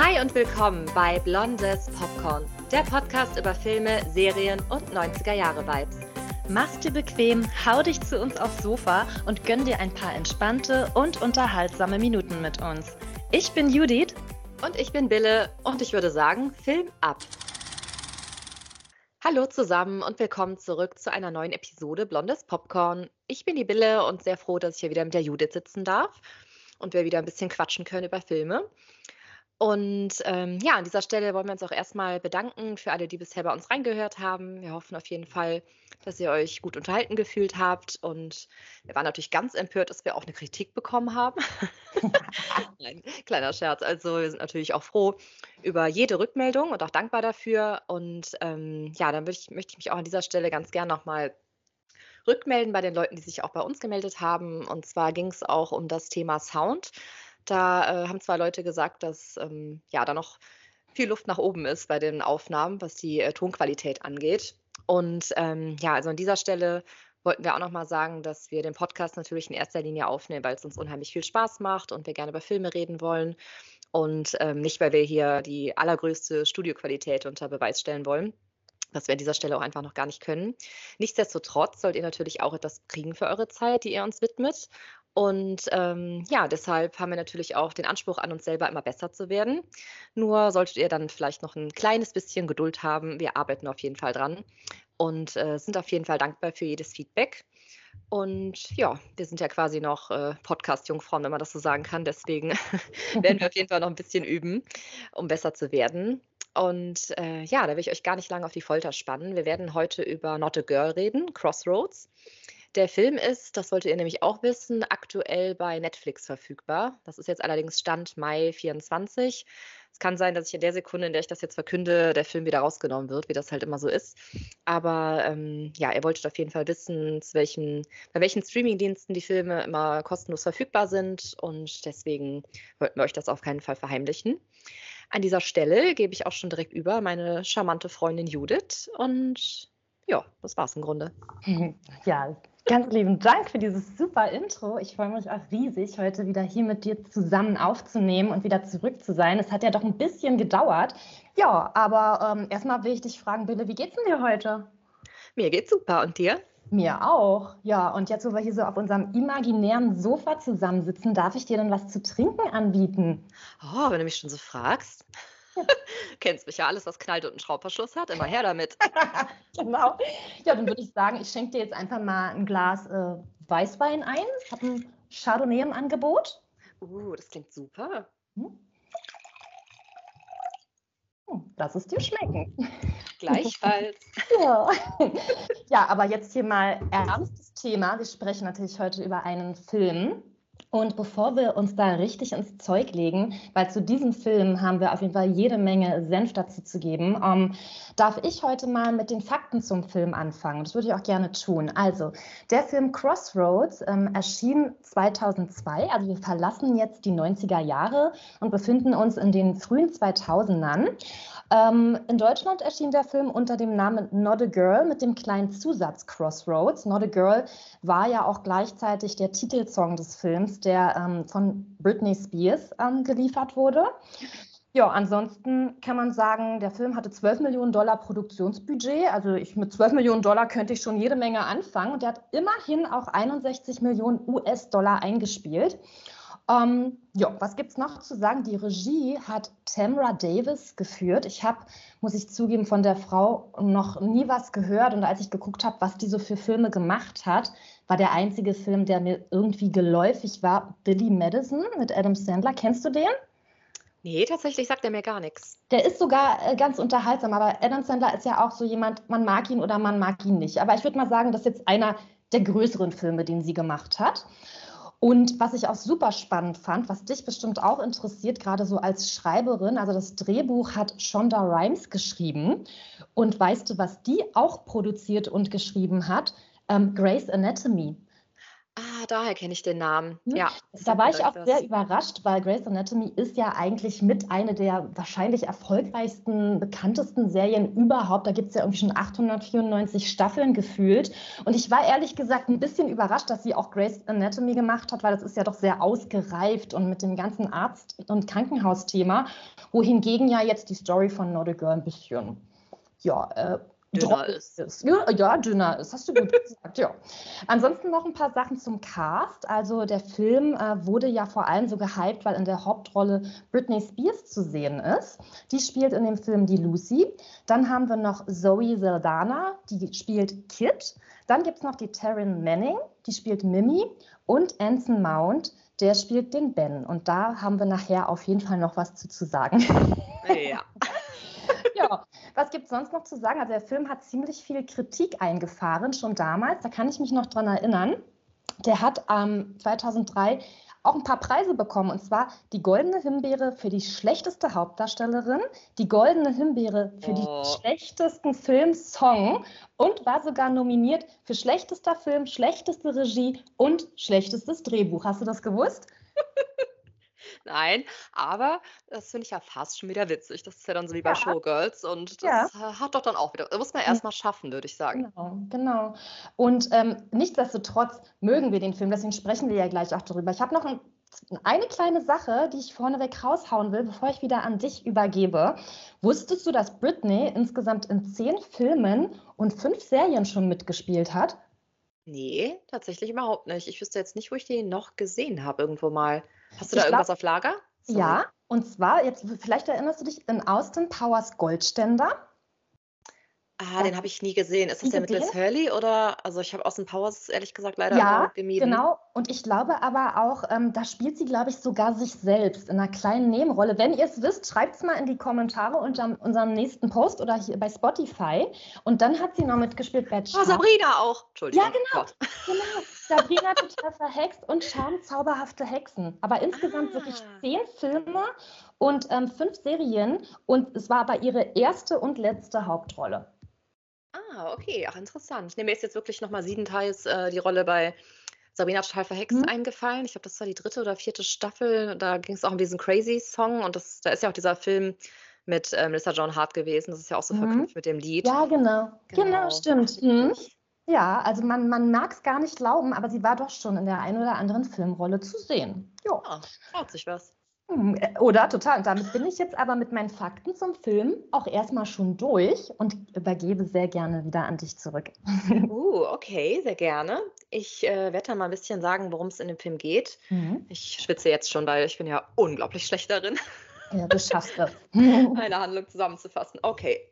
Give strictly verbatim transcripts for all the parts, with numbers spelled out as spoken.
Hi und willkommen bei Blondes Popcorn, der Podcast über Filme, Serien und neunziger-Jahre-Vibes. Mach's dir bequem, hau dich zu uns aufs Sofa und gönn dir ein paar entspannte und unterhaltsame Minuten mit uns. Ich bin Judith. Und ich bin Bille und ich würde sagen, Film ab. Hallo zusammen und willkommen zurück zu einer neuen Episode Blondes Popcorn. Ich bin die Bille und sehr froh, dass ich hier wieder mit der Judith sitzen darf und wir wieder ein bisschen quatschen können über Filme. Und ähm, ja, an dieser Stelle wollen wir uns auch erstmal bedanken für alle, die bisher bei uns reingehört haben. Wir hoffen auf jeden Fall, dass ihr euch gut unterhalten gefühlt habt. Und wir waren natürlich ganz empört, dass wir auch eine Kritik bekommen haben. Nein, kleiner Scherz. Also wir sind natürlich auch froh über jede Rückmeldung und auch dankbar dafür. Und ähm, ja, dann ich, möchte ich mich auch an dieser Stelle ganz gern nochmal rückmelden bei den Leuten, die sich auch bei uns gemeldet haben. Und zwar ging es auch um das Thema Sound. Da äh, haben zwei Leute gesagt, dass ähm, ja da noch viel Luft nach oben ist bei den Aufnahmen, was die äh, Tonqualität angeht. Und ähm, ja, also an dieser Stelle wollten wir auch noch mal sagen, dass wir den Podcast natürlich in erster Linie aufnehmen, weil es uns unheimlich viel Spaß macht und wir gerne über Filme reden wollen und ähm, nicht, weil wir hier die allergrößte Studioqualität unter Beweis stellen wollen, was wir an dieser Stelle auch einfach noch gar nicht können. Nichtsdestotrotz sollt ihr natürlich auch etwas kriegen für eure Zeit, die ihr uns widmet. Und ähm, ja, deshalb haben wir natürlich auch den Anspruch an uns selber, immer besser zu werden. Nur solltet ihr dann vielleicht noch ein kleines bisschen Geduld haben. Wir arbeiten auf jeden Fall dran und äh, sind auf jeden Fall dankbar für jedes Feedback. Und ja, wir sind ja quasi noch äh, Podcast-Jungfrauen, wenn man das so sagen kann. Deswegen werden wir auf jeden Fall noch ein bisschen üben, um besser zu werden. Und äh, ja, da will ich euch gar nicht lange auf die Folter spannen. Wir werden heute über Not a Girl reden, Crossroads. Der Film ist, das solltet ihr nämlich auch wissen, aktuell bei Netflix verfügbar. Das ist jetzt allerdings Stand Mai vierundzwanzig. Es kann sein, dass ich in der Sekunde, in der ich das jetzt verkünde, der Film wieder rausgenommen wird, wie das halt immer so ist. Aber ähm, ja, ihr wolltet auf jeden Fall wissen, zu welchen, bei welchen Streamingdiensten die Filme immer kostenlos verfügbar sind. Und deswegen wollten wir euch das auf keinen Fall verheimlichen. An dieser Stelle gebe ich auch schon direkt über meine charmante Freundin Judith. Und ja, das war's im Grunde. Ja, ganz lieben Dank für dieses super Intro. Ich freue mich auch riesig, heute wieder hier mit dir zusammen aufzunehmen und wieder zurück zu sein. Es hat ja doch ein bisschen gedauert. Ja, aber ähm, erstmal will ich dich fragen, Bille, wie geht's denn dir heute? Mir geht's super. Und dir? Mir auch. Ja, und jetzt, wo wir hier so auf unserem imaginären Sofa zusammensitzen, darf ich dir dann was zu trinken anbieten? Oh, wenn du mich schon so fragst. Kennst mich ja, alles, was knallt und einen Schraubverschluss hat, immer her damit. Genau. Ja, dann würde ich sagen, ich schenke dir jetzt einfach mal ein Glas äh, Weißwein ein. Ich habe ein Chardonnay im Angebot. Uh, das klingt super. Hm. Lass es dir schmecken. Gleichfalls. Ja. Ja, aber jetzt hier mal ernstes Thema. Wir sprechen natürlich heute über einen Film. Und bevor wir uns da richtig ins Zeug legen, weil zu diesem Film haben wir auf jeden Fall jede Menge Senf dazu zu geben, ähm, darf ich heute mal mit den Fakten zum Film anfangen. Das würde ich auch gerne tun. Also, der Film Crossroads ähm, erschien zweitausendzwei, also wir verlassen jetzt die neunziger Jahre und befinden uns in den frühen zweitausendern. Ähm, in Deutschland erschien der Film unter dem Namen Not a Girl mit dem kleinen Zusatz Crossroads. Not a Girl war ja auch gleichzeitig der Titelsong des Films, der ähm, von Britney Spears ähm, geliefert wurde. Ja, ansonsten kann man sagen, der Film hatte zwölf Millionen Dollar Produktionsbudget. Also ich, mit zwölf Millionen Dollar könnte ich schon jede Menge anfangen. Und der hat immerhin auch einundsechzig Millionen U S-Dollar eingespielt. Ähm, ja, was gibt es noch zu sagen? Die Regie hat Tamra Davis geführt. Ich habe, muss ich zugeben, von der Frau noch nie was gehört. Und als ich geguckt habe, was die so für Filme gemacht hat, war der einzige Film, der mir irgendwie geläufig war, Billy Madison mit Adam Sandler. Kennst du den? Nee, tatsächlich sagt er mir gar nichts. Der ist sogar äh, ganz unterhaltsam, aber Adam Sandler ist ja auch so jemand, man mag ihn oder man mag ihn nicht. Aber ich würde mal sagen, das ist jetzt einer der größeren Filme, den sie gemacht hat. Und was ich auch super spannend fand, was dich bestimmt auch interessiert, gerade so als Schreiberin, also das Drehbuch hat Shonda Rhimes geschrieben. Und weißt du, was die auch produziert und geschrieben hat? Ähm, Grey's Anatomy. Ah, daher kenne ich den Namen. Mhm. Ja, das Da sagt war mir ich direkt auch sehr was. überrascht, weil Grey's Anatomy ist ja eigentlich mit eine der wahrscheinlich erfolgreichsten, bekanntesten Serien überhaupt. Da gibt es ja irgendwie schon achthundertvierundneunzig Staffeln gefühlt. Und ich war ehrlich gesagt ein bisschen überrascht, dass sie auch Grey's Anatomy gemacht hat, weil das ist ja doch sehr ausgereift und mit dem ganzen Arzt- und Krankenhausthema, wohingegen ja jetzt die Story von Not a Girl ein bisschen, ja, äh, Dünner drollig ist. ist. Ja, ja, dünner ist, hast du gut gesagt, ja. Ansonsten noch ein paar Sachen zum Cast. Also der Film äh, wurde ja vor allem so gehypt, weil in der Hauptrolle Britney Spears zu sehen ist. Die spielt in dem Film die Lucy. Dann haben wir noch Zoe Saldana, die spielt Kit. Dann gibt es noch die Taryn Manning, die spielt Mimi. Und Anson Mount, der spielt den Ben. Und da haben wir nachher auf jeden Fall noch was zu, zu sagen. Ja. Ja, was gibt es sonst noch zu sagen? Also der Film hat ziemlich viel Kritik eingefahren, schon damals. Da kann ich mich noch dran erinnern. Der hat ähm, zweitausenddrei auch ein paar Preise bekommen. Und zwar die Goldene Himbeere für die schlechteste Hauptdarstellerin, die Goldene Himbeere für den Oh. schlechtesten Filmsong und war sogar nominiert für schlechtester Film, schlechteste Regie und schlechtestes Drehbuch. Hast du das gewusst? Nein, aber das finde ich ja fast schon wieder witzig. Das ist ja dann so wie bei Ja, Showgirls und ja. das, äh, hat doch dann auch wieder, das muss man erst mal schaffen, würde ich sagen. Genau, genau. Und ähm, nichtsdestotrotz mögen wir den Film, deswegen sprechen wir ja gleich auch darüber. Ich habe noch ein, eine kleine Sache, die ich vorneweg raushauen will, bevor ich wieder an dich übergebe. Wusstest du, dass Britney insgesamt in zehn Filmen und fünf Serien schon mitgespielt hat? Ne, tatsächlich überhaupt nicht. Ich wüsste jetzt nicht, wo ich die noch gesehen habe irgendwo mal. Hast du da Ich glaube, irgendwas auf Lager? Sorry. ja. Und zwar, jetzt vielleicht erinnerst du dich in Austin Powers Goldständer. Ah, Das den habe ich nie gesehen. Ist das nie der mit gesehen? Liz Hurley oder also, ich habe Austin Powers ehrlich gesagt leider immer Ja, gemieden. genau. Und ich glaube aber auch, ähm, da spielt sie, glaube ich, sogar sich selbst in einer kleinen Nebenrolle. Wenn ihr es wisst, schreibt es mal in die Kommentare unter unserem nächsten Post oder hier bei Spotify. Und dann hat sie noch mitgespielt bei Ah, Charme. Sabrina auch. Ja, Entschuldigung, genau, Gott. genau. Sabrina total verhext und Charme zauberhafte Hexen. Aber insgesamt wirklich Ah. zehn Filme und ähm, fünf Serien. Und es war aber ihre erste und letzte Hauptrolle. Ah, okay, ach interessant. Ne, mir ist jetzt wirklich noch mal siebenteils, äh, die Rolle bei Sabrina total verhext Hm? eingefallen. Ich glaube, das war die dritte oder vierte Staffel. Da ging's auch um diesen Crazy-Song und das da ist ja auch dieser Film mit, äh, Melissa Joan Hart gewesen. Das ist ja auch so Mhm. verknüpft mit dem Lied. Ja, genau. Genau, Genau. Ach, stimmt. Mhm. witzig. Ja, also man, man mag es gar nicht glauben, aber sie war doch schon in der einen oder anderen Filmrolle zu sehen. Jo. Ah, traut sich was. Hm, äh, Oder total. Und damit bin ich jetzt aber mit meinen Fakten zum Film auch erstmal schon durch und übergebe sehr gerne wieder an dich zurück. Uh, okay, sehr gerne. Ich, äh, werde dann mal ein bisschen sagen, worum es in dem Film geht. Mhm. Ich schwitze jetzt schon, weil ich bin ja unglaublich schlecht darin, Ja, du schaffst das. eine Handlung zusammenzufassen. Okay.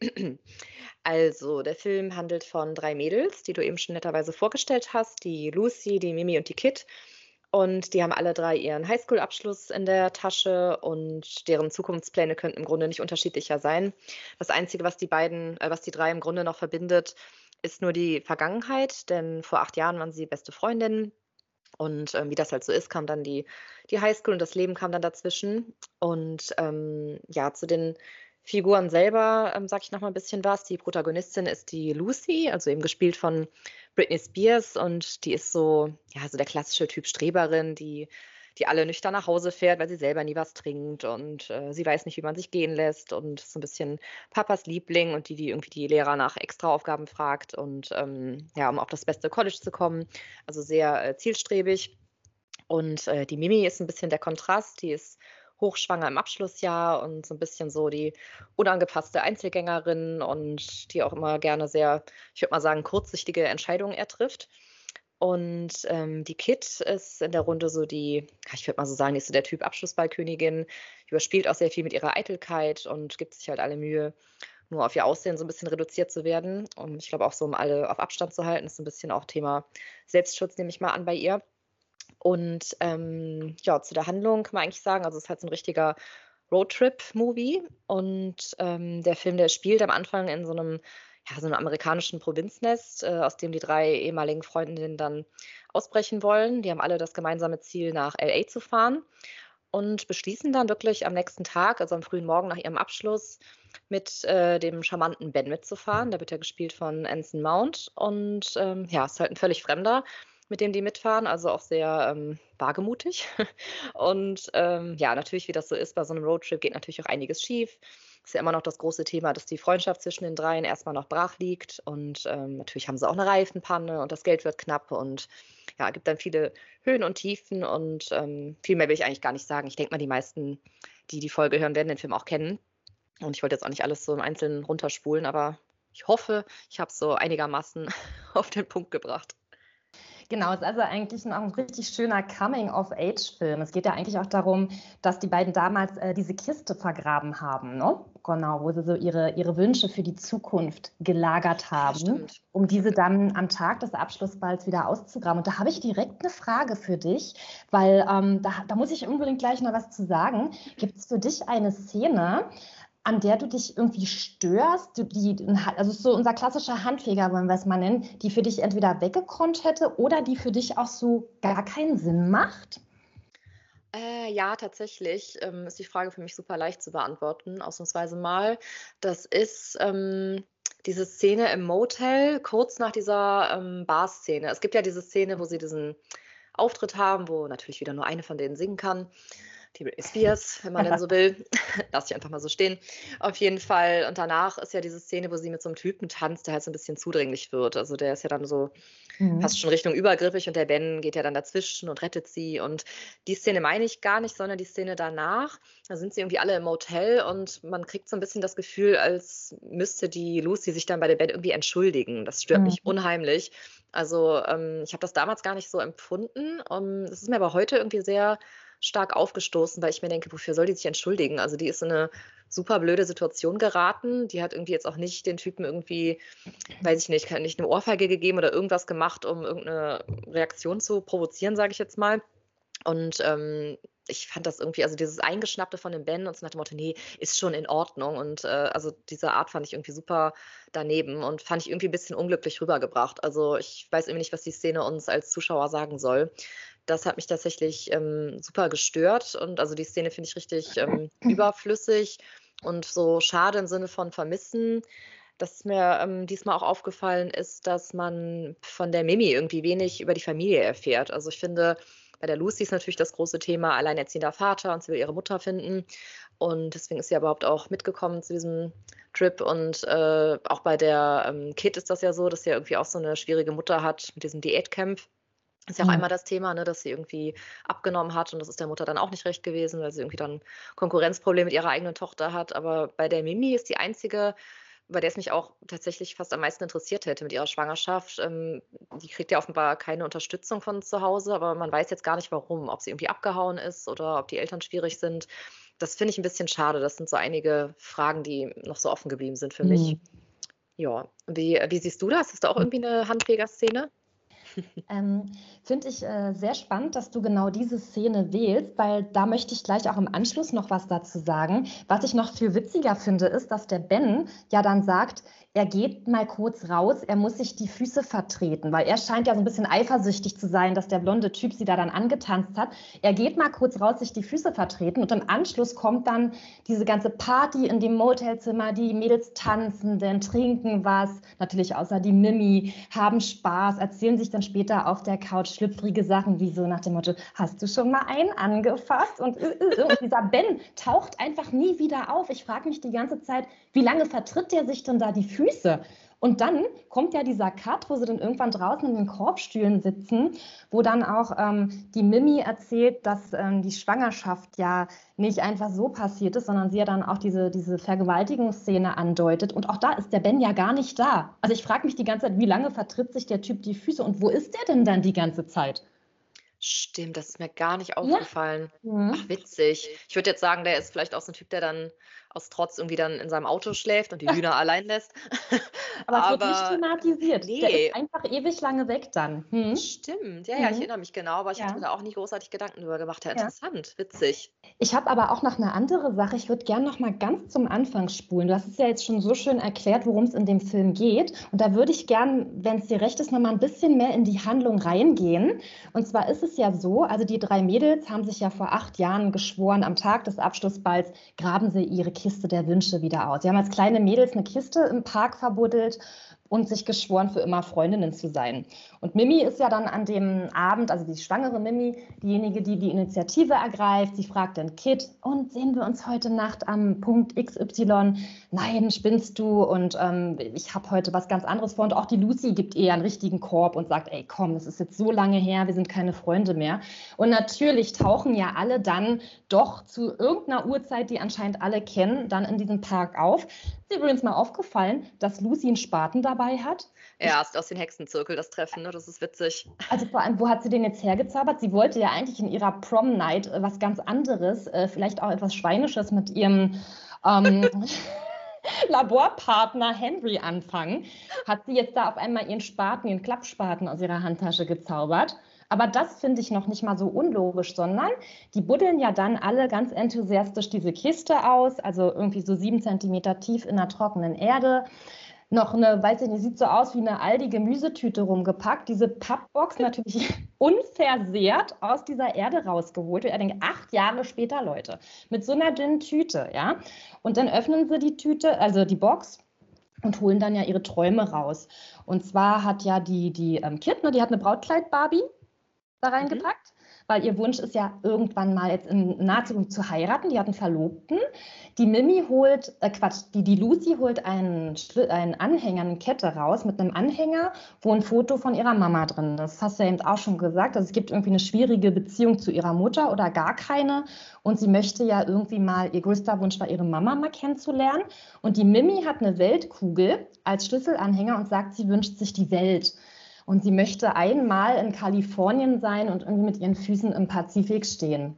Also, der Film handelt von drei Mädels, die du eben schon netterweise vorgestellt hast, die Lucy, die Mimi und die Kit. Und die haben alle drei ihren Highschool-Abschluss in der Tasche und deren Zukunftspläne könnten im Grunde nicht unterschiedlicher sein. Das Einzige, was die beiden äh, was die drei im Grunde noch verbindet, ist nur die Vergangenheit, denn vor acht Jahren waren sie beste Freundinnen und, ähm, wie das halt so ist, kam dann die die Highschool und das Leben kam dann dazwischen. Und, ähm, ja, zu den Figuren selber, ähm, sage ich noch mal 'n bisschen was. Die Protagonistin ist die Lucy, also eben gespielt von Britney Spears und die ist so ja, so der klassische Typ Streberin, die die alle nüchtern nach Hause fährt, weil sie selber nie was trinkt und, äh, sie weiß nicht, wie man sich gehen lässt und ist so 'n bisschen Papas Liebling und die, die irgendwie die Lehrer nach Extraaufgaben fragt und, ähm, ja, um auf das beste College zu kommen. Also sehr, äh, zielstrebig. Und, äh, die Mimi ist 'n bisschen der Kontrast. Die ist hochschwanger im Abschlussjahr und so 'n bisschen so die unangepasste Einzelgängerin und die auch immer gerne sehr, ich würde mal sagen, kurzsichtige Entscheidungen eher trifft. Und, ähm, die Kit ist in der Runde so die ja, ich würde mal so sagen, die ist so der Typ Abschlussball-Königin, überspielt auch sehr viel mit ihrer Eitelkeit und gibt sich halt alle Mühe, nur auf ihr Aussehen so 'n bisschen reduziert zu werden. Und ich glaube auch so, um alle auf Abstand zu halten, ist so 'n bisschen auch Thema Selbstschutz, nehme ich mal an, bei ihr. Und, ähm, ja, zu der Handlung kann man eigentlich sagen also, es ist halt so 'n richtiger Roadtrip-Movie und, ähm, der Film, der spielt am Anfang in so 'nem ja, so 'nem amerikanischen Provinznest, äh, aus dem die drei ehemaligen Freundinnen dann ausbrechen wollen. Die haben alle das gemeinsame Ziel, nach L A zu fahren und beschließen dann wirklich am nächsten Tag, also am frühen Morgen nach ihrem Abschluss, mit, äh, dem charmanten Ben mitzufahren. Der wird ja gespielt von Anson Mount und, ähm, ja, ist halt 'n völlig Fremder. mit dem die mitfahren, also auch sehr, ähm, wagemutig. Und, ähm, ja, natürlich, wie das so ist bei so einem Roadtrip, geht natürlich auch einiges schief. Ist ja immer noch das große Thema, dass die Freundschaft zwischen den dreien erstmal noch brach liegt und, ähm, natürlich haben sie auch eine Reifenpanne und das Geld wird knapp und ja, gibt dann viele Höhen und Tiefen und, ähm, viel mehr will ich eigentlich gar nicht sagen. Ich denke mal, die meisten, die die Folge hören, werden den Film auch kennen. Und ich wollte jetzt auch nicht alles so im Einzelnen runterspulen, aber ich hoffe, ich habe es so einigermaßen auf den Punkt gebracht. Genau, es ist also eigentlich ein, auch ein richtig schöner Coming-of-Age-Film. Es geht ja eigentlich auch darum, dass die beiden damals äh, diese Kiste vergraben haben, ne? Genau, wo sie so ihre, ihre Wünsche für die Zukunft gelagert Ja, haben, stimmt. um diese dann am Tag des Abschlussballs wieder auszugraben. Und da habe ich direkt eine Frage für dich, weil ähm, da, da muss ich unbedingt gleich noch was zu sagen. Gibt es für dich eine Szene, an der du dich irgendwie störst, du- die, also so unser klassischer Handfeger, wollen wir es mal nennen, die für dich entweder weggekonnt hätte oder die für dich auch so gar keinen Sinn macht? Äh, ja, tatsächlich, ähm, ist die Frage für mich super leicht zu beantworten, ausnahmsweise mal. Das ist, ähm, diese Szene im Motel kurz nach dieser, ähm, Bar-Szene. Es gibt ja diese Szene, wo sie diesen Auftritt haben, wo natürlich wieder nur eine von denen singen kann. Die Britney Spears, wenn man denn so will. Lass ich einfach mal so stehen. Auf jeden Fall. Und danach ist ja diese Szene, wo sie mit so einem Typen tanzt, der halt so ein bisschen zudringlich wird. Also, der ist ja dann so fast Mhm. schon Richtung übergriffig und der Ben geht ja dann dazwischen und rettet sie. Und die Szene meine ich gar nicht, sondern die Szene danach. Da sind sie irgendwie alle im Motel und man kriegt so ein bisschen das Gefühl, als müsste die Lucy sich dann bei dem Ben irgendwie entschuldigen. Das stört mich Mhm. unheimlich. Also, ähm, ich habe das damals gar nicht so empfunden. Ähm, das ist mir aber heute irgendwie sehr stark aufgestoßen, weil ich mir denke: „Wofür soll die sich entschuldigen?“ Also, die ist in 'ne super blöde Situation geraten. Die hat irgendwie jetzt auch nicht den Typen irgendwie, weiß ich nicht, kann nicht 'ne Ohrfeige gegeben oder irgendwas gemacht, um irgend 'ne Reaktion zu provozieren, sage ich jetzt mal. Und, ähm, ich fand das irgendwie, also, dieses Eingeschnappte von dem Ben und so nach dem Motto: „Ne, ist schon in Ordnung.“ Und, äh, also, diese Art fand ich irgendwie super daneben und fand ich irgendwie 'n bisschen unglücklich rübergebracht. Also, ich weiß irgendwie nicht, was die Szene uns als Zuschauer sagen soll. Das hat mich tatsächlich, ähm, super gestört und also, die Szene finde ich richtig, ähm, überflüssig und so schade im Sinne von vermissen. Das mir, ähm, diesmal auch aufgefallen ist, dass man von der Mimi irgendwie wenig über die Familie erfährt. Also, ich finde, bei der Lucy ist natürlich das große Thema alleinerziehender Vater und sie will ihre Mutter finden. Und deswegen ist sie ja überhaupt auch mitgekommen zu diesem Trip. Und, äh, auch bei der, ähm, Kid ist das ja so, dass sie ja irgendwie auch so eine schwierige Mutter hat mit diesem Diätcamp. Ist ja auch Mhm. einmal das Thema, ne, dass sie irgendwie abgenommen hat und das ist der Mutter dann auch nicht recht gewesen, weil sie irgendwie dann Konkurrenzprobleme mit ihrer eigenen Tochter hat. Aber bei der Mimi ist die einzige, bei der es mich auch tatsächlich fast am meisten interessiert hätte mit ihrer Schwangerschaft. Ähm, die kriegt ja offenbar keine Unterstützung von zu Hause, aber man weiß jetzt gar nicht warum, ob sie irgendwie abgehauen ist oder ob die Eltern schwierig sind. Das finde ich ein bisschen schade. Das sind so einige Fragen, die noch so offen geblieben sind für mich. Mhm. Ja, wie wie siehst du das? Hast du auch irgendwie eine Handwerkerszene? Ähm, Finde ich äh, sehr spannend, dass du genau diese Szene wählst, weil da möchte ich gleich auch im Anschluss noch was dazu sagen. Was ich noch viel witziger finde, ist, dass der Ben ja dann sagt, er geht mal kurz raus, er muss sich die Füße vertreten, weil er scheint ja so ein bisschen eifersüchtig zu sein, dass der blonde Typ sie da dann angetanzt hat. Er geht mal kurz raus, sich die Füße vertreten und im Anschluss kommt dann diese ganze Party in dem Motelzimmer, die Mädels tanzen, dann trinken was, natürlich außer die Mimi, haben Spaß, erzählen sich dann später auf der Couch schlüpfrige Sachen, wie so nach dem Motto, hast du schon mal einen angefasst? Und, äh, äh, und dieser Ben taucht einfach nie wieder auf. Ich frage mich die ganze Zeit, wie lange vertritt der sich denn da die Füße? Und dann kommt ja dieser Cut, wo sie dann irgendwann draußen in den Korbstühlen sitzen, wo dann auch ähm, die Mimi erzählt, dass ähm, die Schwangerschaft ja nicht einfach so passiert ist, sondern sie ja dann auch diese, diese Vergewaltigungsszene andeutet. Und auch da ist der Ben ja gar nicht da. Also ich frage mich die ganze Zeit, wie lange vertritt sich der Typ die Füße und wo ist der denn dann die ganze Zeit? Stimmt, das ist mir gar nicht Ja. aufgefallen. Ach, Mhm. witzig. Ich würde jetzt sagen, der ist vielleicht auch so 'n Typ, der dann aus Trotz irgendwie dann in seinem Auto schläft und die Hühner allein lässt. Aber es wird nicht Aber thematisiert. Der ist ne, einfach ewig lange weg dann. Mhm. stimmt. Ja, ja, ich Mhm. erinnere mich genau, aber ich hatte Ja. mir da auch nie großartig Gedanken drüber gemacht. Ja, Ja. interessant, witzig. Ich habe aber auch noch eine andere Sache. Ich würde gerne noch mal ganz zum Anfang spulen. Du hast es ja jetzt schon so schön erklärt, worum es in dem Film geht. Und da würde ich gern, wenn es dir recht ist, noch mal ein bisschen mehr in die Handlung reingehen. Und zwar ist es ja so, also die drei Mädels haben sich ja vor acht Jahren geschworen, am Tag des Abschlussballs graben sie ihre Kiste der Wünsche wieder aus. Sie haben als kleine Mädels eine Kiste im Park verbuddelt und sich geschworen, für immer Freundinnen zu sein. Und Mimi ist ja dann an dem Abend, also die schwangere Mimi, diejenige, die die Initiative ergreift. Sie fragt dann Kit, und sehen wir uns heute Nacht am Punkt X Y? Nein, spinnst du? Und ähm, ich habe heute was ganz anderes vor. Und auch die Lucy gibt ihr einen richtigen Korb und sagt, ey, komm, es ist jetzt so lange her, wir sind keine Freunde mehr. Und natürlich tauchen ja alle dann doch zu irgendeiner Uhrzeit, die anscheinend alle kennen, dann in diesem Park auf. Ist dir übrigens mal aufgefallen, dass Lucy einen Spaten dabei hat? Ja, ist aus dem Hexenzirkel das Treffen, ne? Das ist witzig. Also vor allem, wo hat sie den jetzt hergezaubert? Sie wollte ja eigentlich in ihrer Prom-Night äh, was ganz anderes, äh, vielleicht auch etwas Schweinisches mit ihrem ähm, Laborpartner Henry anfangen. Hat sie jetzt da auf einmal ihren Spaten, ihren Klappspaten aus ihrer Handtasche gezaubert? Aber das finde ich noch nicht mal so unlogisch, sondern die buddeln ja dann alle ganz enthusiastisch diese Kiste aus, also irgendwie so sieben Zentimeter tief in der trockenen Erde. Noch eine, weiß ich nicht, sieht so aus wie eine Aldi-Gemüsetüte rumgepackt. Diese Pappbox natürlich unversehrt aus dieser Erde rausgeholt. Ich denke, acht Jahre später, Leute, mit so einer dünnen Tüte, ja. Und dann öffnen sie die Tüte, also die Box, und holen dann ja ihre Träume raus. Und zwar hat ja die, die ähm, Kit, ne, die hat eine Brautkleid-Barbie da reingepackt, mhm. weil ihr Wunsch ist ja, irgendwann mal jetzt in naher Zukunft zu heiraten. Die hat einen Verlobten. Die Mimi holt, äh Quatsch, die, die Lucy holt einen, einen Anhänger, eine Kette raus mit einem Anhänger, wo ein Foto von ihrer Mama drin ist. Das hast du ja eben auch schon gesagt. Also es gibt irgendwie eine schwierige Beziehung zu ihrer Mutter oder gar keine. Und sie möchte ja irgendwie mal, ihr größter Wunsch war, ihre Mama mal kennenzulernen. Und die Mimi hat eine Weltkugel als Schlüsselanhänger und sagt, sie wünscht sich die Welt. Und sie möchte einmal in Kalifornien sein und irgendwie mit ihren Füßen im Pazifik stehen.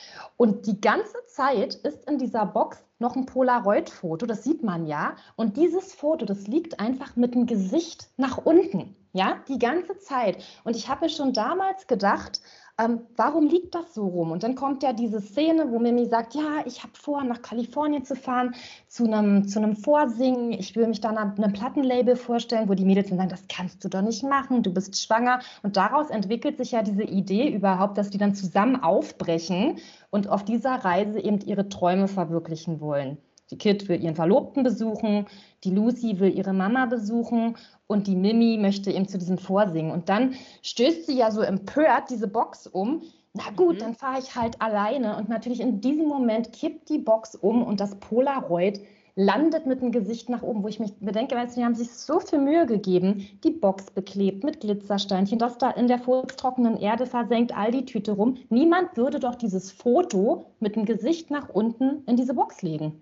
Und die ganze Zeit ist in dieser Box noch ein Polaroid-Foto, das sieht man ja. Und dieses Foto, das liegt einfach mit dem Gesicht nach unten, ja, die ganze Zeit. Und ich habe mir schon damals gedacht, ähm, warum liegt das so rum? Und dann kommt ja diese Szene, wo Mimi sagt, ja, ich habe vor, nach Kalifornien zu fahren, zu einem, zu einem Vorsingen. Ich will mich dann einem Plattenlabel vorstellen, wo die Mädels dann sagen, das kannst du doch nicht machen, du bist schwanger. Und daraus entwickelt sich ja diese Idee überhaupt, dass die dann zusammen aufbrechen und auf dieser Reise eben ihre Träume verwirklichen wollen. Die Kid will ihren Verlobten besuchen, die Lucy will ihre Mama besuchen und die Mimi möchte eben zu diesem Vorsingen. Und dann stößt sie ja so empört diese Box um. Na gut, mhm. dann fahre ich halt alleine. Und natürlich in diesem Moment kippt die Box um und das Polaroid landet mit dem Gesicht nach oben, wo ich mich bedenke, weißt du, die haben sich so viel Mühe gegeben, die Box beklebt mit Glitzersteinchen, das da in der furztrockenen Erde versenkt, all die Tüte rum. Niemand würde doch dieses Foto mit dem Gesicht nach unten in diese Box legen.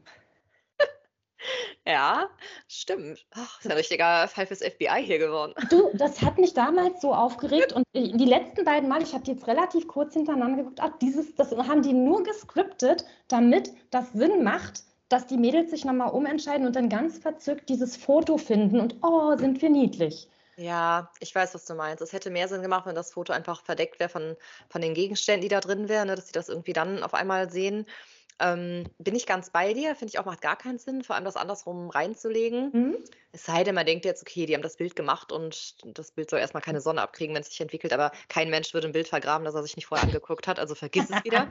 Ja, stimmt. Ach, ist ja ein richtiger Fall fürs F B I hier geworden. Du, das hat mich damals so aufgeregt und die letzten beiden Mal, ich habe die jetzt relativ kurz hintereinander geguckt, ach, dieses, das haben die nur gescriptet, damit das Sinn macht, dass die Mädels sich nochmal umentscheiden und dann ganz verzückt dieses Foto finden und oh, sind wir niedlich. Ja, ich weiß, was du meinst. Es hätte mehr Sinn gemacht, wenn das Foto einfach verdeckt wäre von, von den Gegenständen, die da drin wären, ne, dass sie das irgendwie dann auf einmal sehen. Ähm, bin ich ganz bei dir, finde ich auch, macht gar keinen Sinn, vor allem das andersrum reinzulegen. Mhm. Es sei denn, man denkt jetzt, okay, die haben das Bild gemacht und das Bild soll erstmal keine Sonne abkriegen, wenn es sich entwickelt, aber kein Mensch würde ein Bild vergraben, das er sich nicht vorher angeguckt hat, also vergiss es wieder.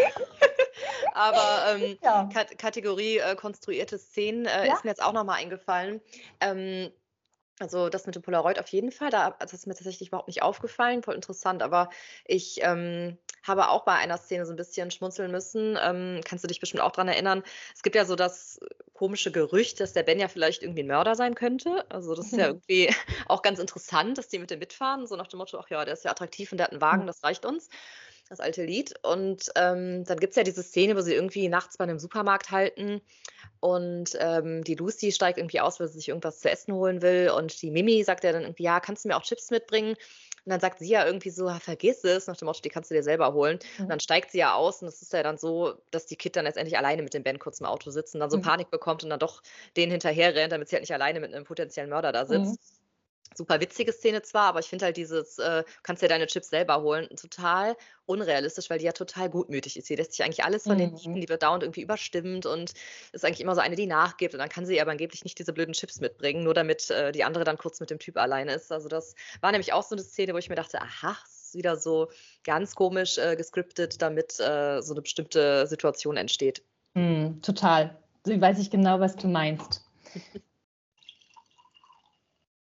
Aber ähm, Ja. Kat Kategorie äh, konstruierte Szenen äh, Ja. ist mir jetzt auch nochmal eingefallen. Ähm, also das mit dem Polaroid auf jeden Fall, da das ist mir tatsächlich überhaupt nicht aufgefallen, voll interessant, aber ich ähm, habe auch bei einer Szene so ein bisschen schmunzeln müssen. Ähm, kannst du dich bestimmt auch dran erinnern? Es gibt ja so das komische Gerücht, dass der Ben ja vielleicht irgendwie ein Mörder sein könnte. Also das ist ja irgendwie auch ganz interessant, dass die mit dem mitfahren, so nach dem Motto, ach ja, der ist ja attraktiv und der hat einen Wagen, das reicht uns. Das alte Lied. Und ähm, dann gibt es ja diese Szene, wo sie irgendwie nachts bei einem Supermarkt halten und ähm, die Lucy steigt irgendwie aus, weil sie sich irgendwas zu essen holen will. Und die Mimi sagt ja dann irgendwie, ja, kannst du mir auch Chips mitbringen? Und dann sagt sie ja irgendwie so, "Ah, vergiss es, nach dem Motto, die kannst du dir selber holen. Und dann steigt sie ja aus und es ist ja dann so, dass die Kid dann letztendlich alleine mit dem Ben kurz im Auto sitzt und dann so Mhm. Panik bekommt und dann doch den hinterher rennt, damit sie halt nicht alleine mit einem potenziellen Mörder da sitzt. Mhm. Super witzige Szene zwar, aber ich finde halt dieses, äh, kannst dir deine Chips selber holen, total unrealistisch, weil die ja total gutmütig ist. Sie lässt sich eigentlich alles von den Mieten, Mhm. die wird dauernd irgendwie überstimmt und ist eigentlich immer so eine, die nachgibt. Und dann kann sie aber angeblich nicht diese blöden Chips mitbringen, nur damit äh, die andere dann kurz mit dem Typ alleine ist. Also das war nämlich auch so eine Szene, wo ich mir dachte, aha, das ist wieder so ganz komisch äh, gescriptet, damit äh, so eine bestimmte Situation entsteht. Mhm. Total. So weiß ich genau, was du meinst.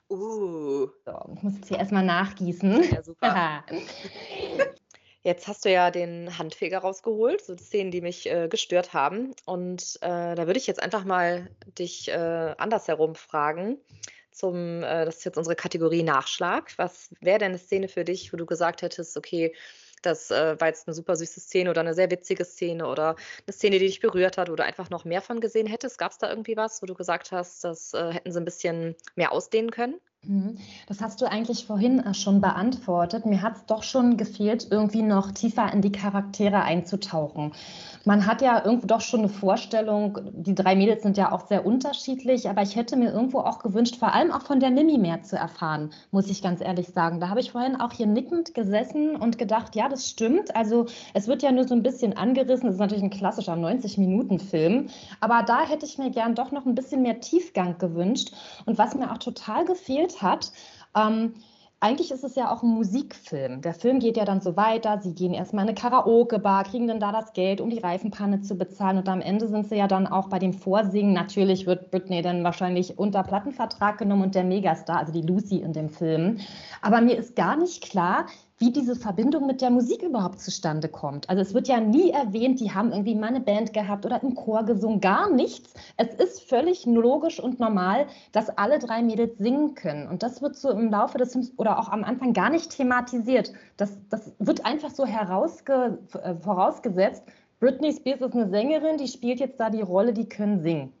Uh, So, ich muss jetzt hier erstmal nachgießen. ja, super. Jetzt hast du ja den Handfeger rausgeholt, so Szenen, die mich äh, gestört haben. Und äh, da würde ich jetzt einfach mal dich äh, andersherum fragen. Zum, äh, das ist jetzt unsere Kategorie Nachschlag. Was wäre denn eine Szene für dich, wo du gesagt hättest, okay, das äh, war jetzt eine super süße Szene oder eine sehr witzige Szene oder eine Szene, die dich berührt hat, wo du einfach noch mehr von gesehen hättest? Gab es da irgendwie was, wo du gesagt hast, das äh, hätten sie ein bisschen mehr ausdehnen können? Mhm. Das hast du eigentlich vorhin äh, schon beantwortet. Mir hat es doch schon gefehlt, irgendwie noch tiefer in die Charaktere einzutauchen. Man hat ja irgendwo doch schon eine Vorstellung, die drei Mädels sind ja auch sehr unterschiedlich, aber ich hätte mir irgendwo auch gewünscht, vor allem auch von der Mimi mehr zu erfahren, muss ich ganz ehrlich sagen. Da habe ich vorhin auch hier nickend gesessen und gedacht, ja, das stimmt. Also es wird ja nur so ein bisschen angerissen. Das ist natürlich ein klassischer neunzig-Minuten-Film, aber da hätte ich mir gern doch noch ein bisschen mehr Tiefgang gewünscht. Und was mir auch total gefehlt hat, ähm, eigentlich ist es ja auch ein Musikfilm. Der Film geht ja dann so weiter. Sie gehen erstmal in eine Karaoke-Bar, kriegen dann da das Geld, um die Reifenpanne zu bezahlen. Und am Ende sind sie ja dann auch bei dem Vorsingen. Natürlich wird Britney dann wahrscheinlich unter Plattenvertrag genommen und der Megastar, also die Lucy in dem Film. Aber mir ist gar nicht klar, wie diese Verbindung mit der Musik überhaupt zustande kommt. Also es wird ja nie erwähnt, die haben irgendwie mal eine Band gehabt oder im Chor gesungen, gar nichts. Es ist völlig logisch und normal, dass alle drei Mädels singen können. Und das wird so im Laufe des Films oder auch am Anfang gar nicht thematisiert. Das, das wird einfach so herausge, äh, vorausgesetzt. Britney Spears ist eine Sängerin, die spielt jetzt da die Rolle, die können singen.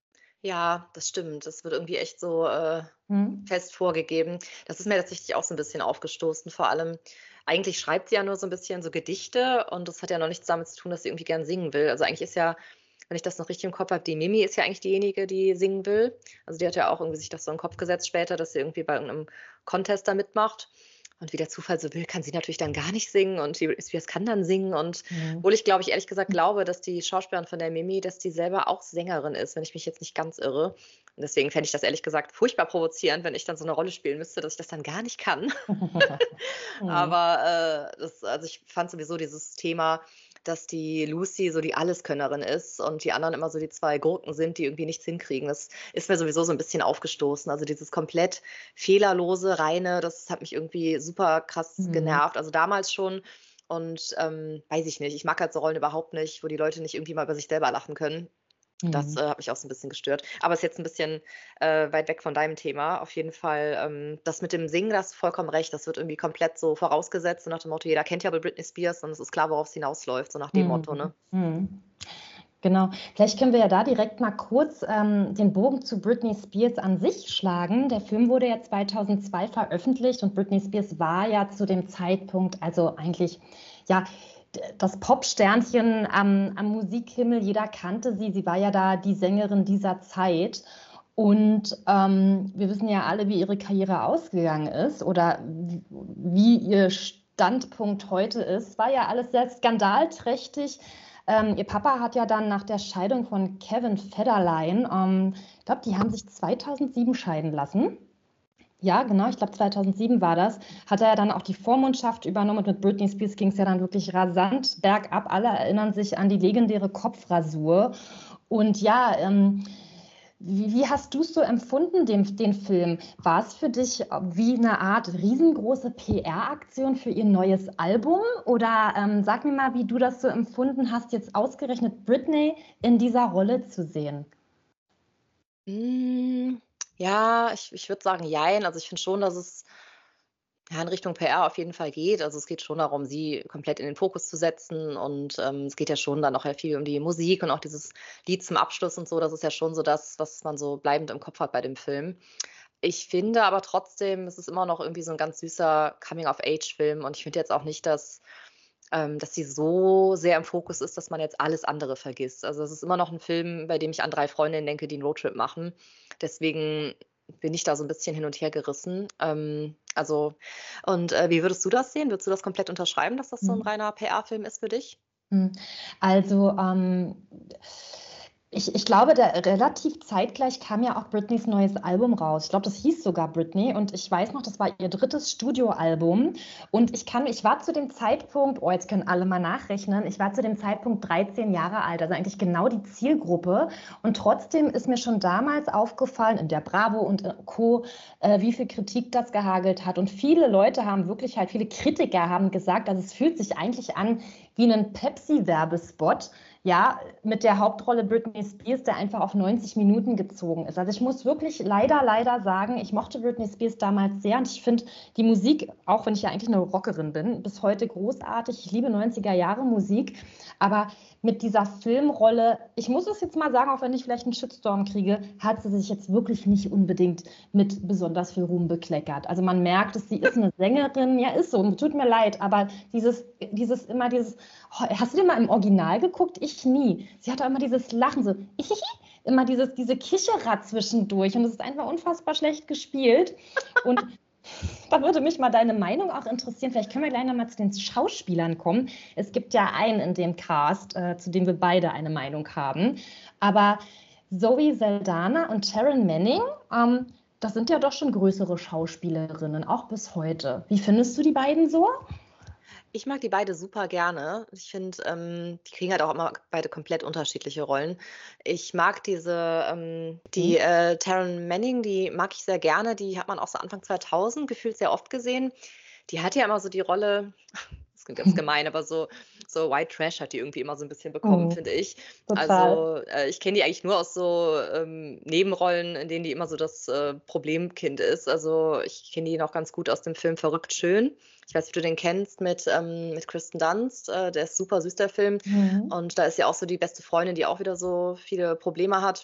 Ja, das stimmt. Das wird irgendwie echt so äh, Hm? fest vorgegeben. Das ist mir tatsächlich auch so ein bisschen aufgestoßen. Vor allem, eigentlich schreibt sie ja nur so ein bisschen so Gedichte und das hat ja noch nichts damit zu tun, dass sie irgendwie gern singen will. Also eigentlich ist ja, wenn ich das noch richtig im Kopf habe, die Mimi ist ja eigentlich diejenige, die singen will. Also die hat ja auch irgendwie sich das so in den Kopf gesetzt später, dass sie irgendwie bei irgendeinem Contest da mitmacht. Und wie der Zufall so will, kann sie natürlich dann gar nicht singen und die Britney Spears kann dann singen. Und Hm. obwohl ich, glaube ich, ehrlich gesagt glaube, dass die Schauspielerin von der Mimi, dass die selber auch Sängerin ist, wenn ich mich jetzt nicht ganz irre. Und deswegen fände ich das ehrlich gesagt furchtbar provozierend, wenn ich dann so eine Rolle spielen müsste, dass ich das dann gar nicht kann. Hm. Aber äh, das, also ich fand sowieso dieses Thema, dass die Lucy so die Alleskönnerin ist und die anderen immer so die zwei Gurken sind, die irgendwie nichts hinkriegen. Das ist mir sowieso so ein bisschen aufgestoßen. Also dieses komplett fehlerlose, reine, das hat mich irgendwie super krass Hm. genervt. Also damals schon. Und ähm, weiß ich nicht, ich mag halt so Rollen überhaupt nicht, wo die Leute nicht irgendwie mal über sich selber lachen können. Das Hm. äh, hat mich auch so ein bisschen gestört. Aber ist jetzt ein bisschen äh, weit weg von deinem Thema. Auf jeden Fall, ähm, das mit dem Singen, da hast du vollkommen recht. Das wird irgendwie komplett so vorausgesetzt, so nach dem Motto, jeder kennt ja wohl Britney Spears und es ist klar, worauf es hinausläuft, so nach dem Motto, Hm. ne? Hm. Genau. Vielleicht können wir ja da direkt mal kurz ähm, den Bogen zu Britney Spears an sich schlagen. Der Film wurde ja zweitausendzwei veröffentlicht und Britney Spears war ja zu dem Zeitpunkt, also eigentlich, ja, d- das Popsternchen am, am Musikhimmel. Jeder kannte sie. Sie war ja da die Sängerin dieser Zeit. Und ähm, wir wissen ja alle, wie ihre Karriere ausgegangen ist oder wie, wie ihr Standpunkt heute ist. War ja alles sehr skandalträchtig. Ähm, ihr Papa hat ja dann nach der Scheidung von Kevin Federline, ähm, ich glaube, die haben sich zweitausendsieben scheiden lassen. Ja, genau, ich glaube zweitausendsieben war das. Hat er ja dann auch die Vormundschaft übernommen und mit Britney Spears ging es ja dann wirklich rasant bergab. Alle erinnern sich an die legendäre Kopfrasur. Und ja, ähm, wie, wie hast du es so empfunden, den, den Film? War es für dich wie eine Art riesengroße P R-Aktion für ihr neues Album? Oder ähm, sag mir mal, wie du das so empfunden hast, jetzt ausgerechnet Britney in dieser Rolle zu sehen? Hm, ja, ich ich würde sagen, jein. Also, ich finde schon, dass es, ja, in Richtung P R auf jeden Fall geht. Also, es geht schon darum, sie komplett in den Fokus zu setzen und, ähm, es geht ja schon dann auch ja viel um die Musik und auch dieses Lied zum Abschluss und so. Das ist ja schon so das, was man so bleibend im Kopf hat bei dem Film. Ich finde aber trotzdem, es ist immer noch irgendwie so ein ganz süßer Coming-of-Age-Film und ich finde jetzt auch nicht, dass ähm, dass sie so sehr im Fokus ist, dass man jetzt alles andere vergisst. Also, es ist immer noch ein Film, bei dem ich an drei Freundinnen denke, die 'n Roadtrip machen. Deswegen bin ich da so ein bisschen hin und her gerissen. Ähm, also und, äh, wie würdest du das sehen? Würdest du das komplett unterschreiben, dass das so ein Hm. reiner P R-Film ist für dich? Hm. Also, ähm, Ich, ich glaube, da relativ zeitgleich kam ja auch Britneys neues Album raus. Ich glaube, das hieß sogar Britney und ich weiß noch, das war ihr drittes Studioalbum. Und ich kann, ich war zu dem Zeitpunkt, oh, jetzt können alle mal nachrechnen, ich war zu dem Zeitpunkt dreizehn Jahre alt, also eigentlich genau die Zielgruppe. Und trotzdem ist mir schon damals aufgefallen, in der Bravo und Co., äh, wie viel Kritik das gehagelt hat. Und viele Leute haben wirklich halt, viele Kritiker haben gesagt, also es fühlt sich eigentlich an wie ein Pepsi-Werbespot. Ja, mit der Hauptrolle Britney Spears, der einfach auf neunzig Minuten gezogen ist. Also ich muss wirklich leider, leider sagen, ich mochte Britney Spears damals sehr und ich finde die Musik, auch wenn ich ja eigentlich eine Rockerin bin, bis heute großartig. Ich liebe neunziger Jahre Musik, aber mit dieser Filmrolle, ich muss es jetzt mal sagen, auch wenn ich vielleicht einen Shitstorm kriege, hat sie sich jetzt wirklich nicht unbedingt mit besonders viel Ruhm bekleckert. Also man merkt, dass sie ist eine Sängerin, ja ist so, tut mir leid, aber dieses, dieses immer dieses, oh, hast du den mal im Original geguckt? Ich nie. Sie hatte immer dieses Lachen, so immer dieses, diese Kicherer zwischendurch und es ist einfach unfassbar schlecht gespielt und da würde mich mal deine Meinung auch interessieren. Vielleicht können wir gleich nochmal zu den Schauspielern kommen. Es gibt ja einen in dem Cast, äh, zu dem wir beide eine Meinung haben. Aber Zoe Saldana und Taryn Manning, ähm, das sind ja doch schon größere Schauspielerinnen, auch bis heute. Wie findest du die beiden so? Ich mag die beide super gerne. Ich finde, ähm, die kriegen halt auch immer beide komplett unterschiedliche Rollen. Ich mag diese, ähm, die Mhm. äh, Taryn Manning, die mag ich sehr gerne. Die hat man auch so Anfang zweitausend gefühlt sehr oft gesehen. Die hat ja immer so die Rolle, das klingt ganz gemein, aber so, so White Trash hat die irgendwie immer so ein bisschen bekommen, Mhm. finde ich. Total. Also äh, ich kenne die eigentlich nur aus so ähm, Nebenrollen, in denen die immer so das äh, Problemkind ist. Also ich kenne die noch ganz gut aus dem Film Verrückt Schön. Ich weiß nicht, ob du den kennst mit, ähm, mit Kristen Dunst. Äh, der ist super süß, der Film. Mhm. Und da ist ja auch so die beste Freundin, die auch wieder so viele Probleme hat.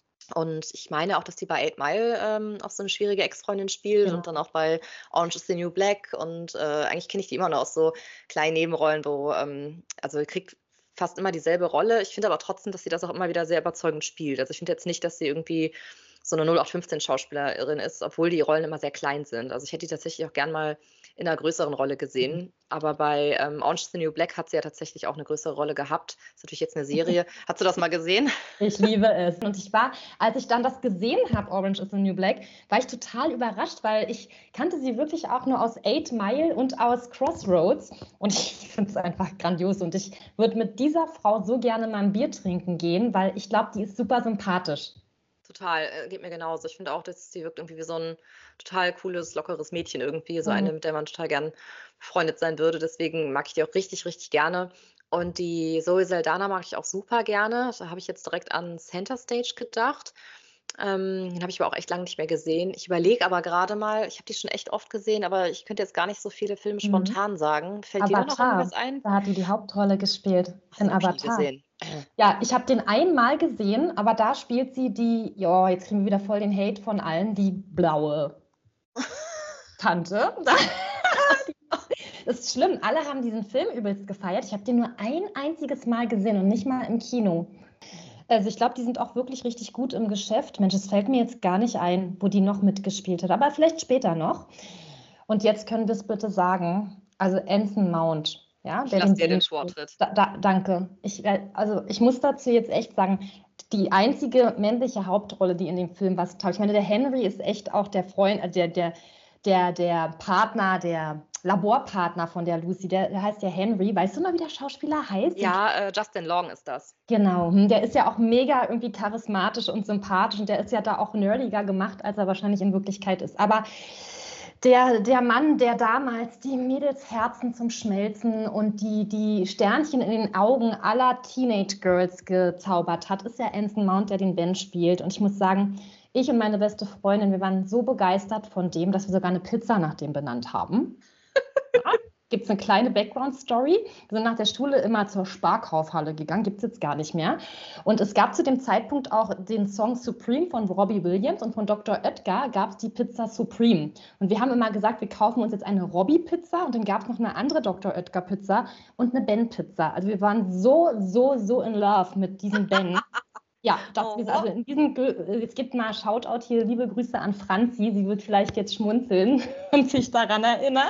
Und ich meine auch, dass die bei Eight Mile ähm, auch so eine schwierige Ex-Freundin spielt und dann Genau. auch bei Orange is the New Black. Und äh, eigentlich kenne ich die immer noch aus so kleinen Nebenrollen, wo, ähm, also kriegt fast immer dieselbe Rolle. Ich finde aber trotzdem, dass sie das auch immer wieder sehr überzeugend spielt. Also ich finde jetzt nicht, dass sie irgendwie so eine null acht fünfzehn Schauspielerin ist, obwohl die Rollen immer sehr klein sind. Also ich hätte die tatsächlich auch gern mal in einer größeren Rolle gesehen. Aber bei ähm, Orange is the New Black hat sie ja tatsächlich auch eine größere Rolle gehabt. Ist natürlich jetzt eine Serie. Hast du das mal gesehen? Ich liebe es. Und ich war, als ich dann das gesehen habe, Orange is the New Black, war ich total überrascht, weil ich kannte sie wirklich auch nur aus Eight Mile und aus Crossroads. Und ich finde es einfach grandios. Und ich würde mit dieser Frau so gerne mal ein Bier trinken gehen, weil ich glaube, die ist super sympathisch. Total, äh, geht mir genauso. Ich finde auch, dass sie wirkt irgendwie wie so ein total cooles, lockeres Mädchen irgendwie, so Mhm. eine, mit der man total gern befreundet sein würde. Deswegen mag ich die auch richtig, richtig gerne. Und die Zoe Saldana mag ich auch super gerne. Da habe ich jetzt direkt an Center Stage gedacht. Ähm, den habe ich aber auch echt lange nicht mehr gesehen. Ich überlege aber gerade mal, ich habe die schon echt oft gesehen, aber ich könnte jetzt gar nicht so viele Filme Mhm. spontan sagen. Fällt dir da noch irgendwie was Avatar, ein? da hat die die Hauptrolle gespielt Ach, in den habe ich nie Avatar. gesehen. Äh, Ja, ich habe den einmal gesehen, aber da spielt sie die, ja, jetzt kriegen wir wieder voll den Hate von allen, die blaue Tante. Das ist schlimm, alle haben diesen Film übelst gefeiert. Ich habe den nur ein einziges Mal gesehen und nicht mal im Kino. Also ich glaube, die sind auch wirklich richtig gut im Geschäft. Mensch, es fällt mir jetzt gar nicht ein, wo die noch mitgespielt hat, aber vielleicht später noch. Und jetzt können wir es bitte sagen. Also Anson Mount, ja, Ich der lasse den dir den Ben spielt. Vortritt. Da, da, danke. Ich, äh, also ich muss dazu jetzt echt sagen, die einzige männliche Hauptrolle, die in dem Film was taugt. Ich meine, der Henry ist echt auch der Freund, äh, der, der, der, der Partner, der Laborpartner von der Lucy. Der, der heißt ja Henry. Weißt du noch, wie der Schauspieler heißt? Den Ja, äh, Justin Long ist das. Genau, hm, der ist ja auch mega irgendwie charismatisch und sympathisch und der ist ja da auch nerdiger gemacht, als er wahrscheinlich in Wirklichkeit ist. Aber der, der Mann, der damals die Mädels Herzen zum Schmelzen und die, die Sternchen in den Augen aller Teenage Girls gezaubert hat, ist ja Anson Mount, der den Ben spielt. Und ich muss sagen, ich und meine beste Freundin, wir waren so begeistert von dem, dass wir sogar eine Pizza nach dem benannt haben. Ja, gibt es eine kleine Background-Story. Wir sind nach der Schule immer zur Sparkaufhalle gegangen, gibt es jetzt gar nicht mehr. Und es gab zu dem Zeitpunkt auch den Song Supreme von Robbie Williams und von Doktor Oetker gab es die Pizza Supreme. Und wir haben immer gesagt, wir kaufen uns jetzt eine Robbie-Pizza und dann gab es noch eine andere Doktor Oetker-Pizza und eine Ben-Pizza. Also wir waren so, so, so in love mit diesem Ben. Ja, dass wir, also Oh. in diesem, es gibt mal Shoutout hier, liebe Grüße an Franzi, sie wird vielleicht jetzt schmunzeln und sich daran erinnern.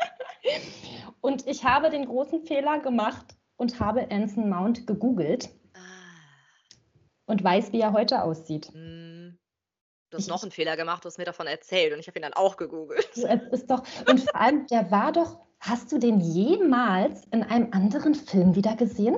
Und ich habe den großen Fehler gemacht und habe Anson Mount gegoogelt. Ah. und weiß, wie er heute aussieht. Hm, du hast Ich, noch ich, einen Fehler gemacht, du hast mir davon erzählt und ich habe ihn dann auch gegoogelt. es ist doch, und vor allem, der war doch, hast du den jemals in einem anderen Film wieder gesehen?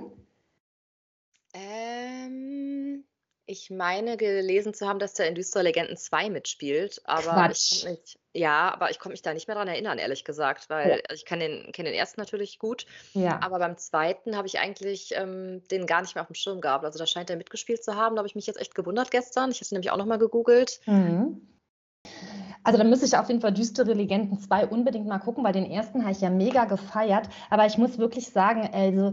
Ähm, ich meine gelesen zu haben, dass der in Düstere Legenden zwei mitspielt, aber ich Quatsch. konnte mich ja, aber ich konnte mich da nicht mehr dran erinnern, ehrlich gesagt, Oh, weil also, ich kann den kenne den ersten natürlich gut, ja. aber beim zweiten habe ich eigentlich, ähm, den gar nicht mehr auf dem Schirm gehabt. Also, da scheint er mitgespielt zu haben. Da habe ich mich jetzt echt gewundert gestern. Ich hatte nämlich auch noch mal gegoogelt. Mhm. Also da müsste ich auf jeden Fall Düstere Legenden zwei unbedingt mal gucken, weil den ersten habe ich ja mega gefeiert. Aber ich muss wirklich sagen, also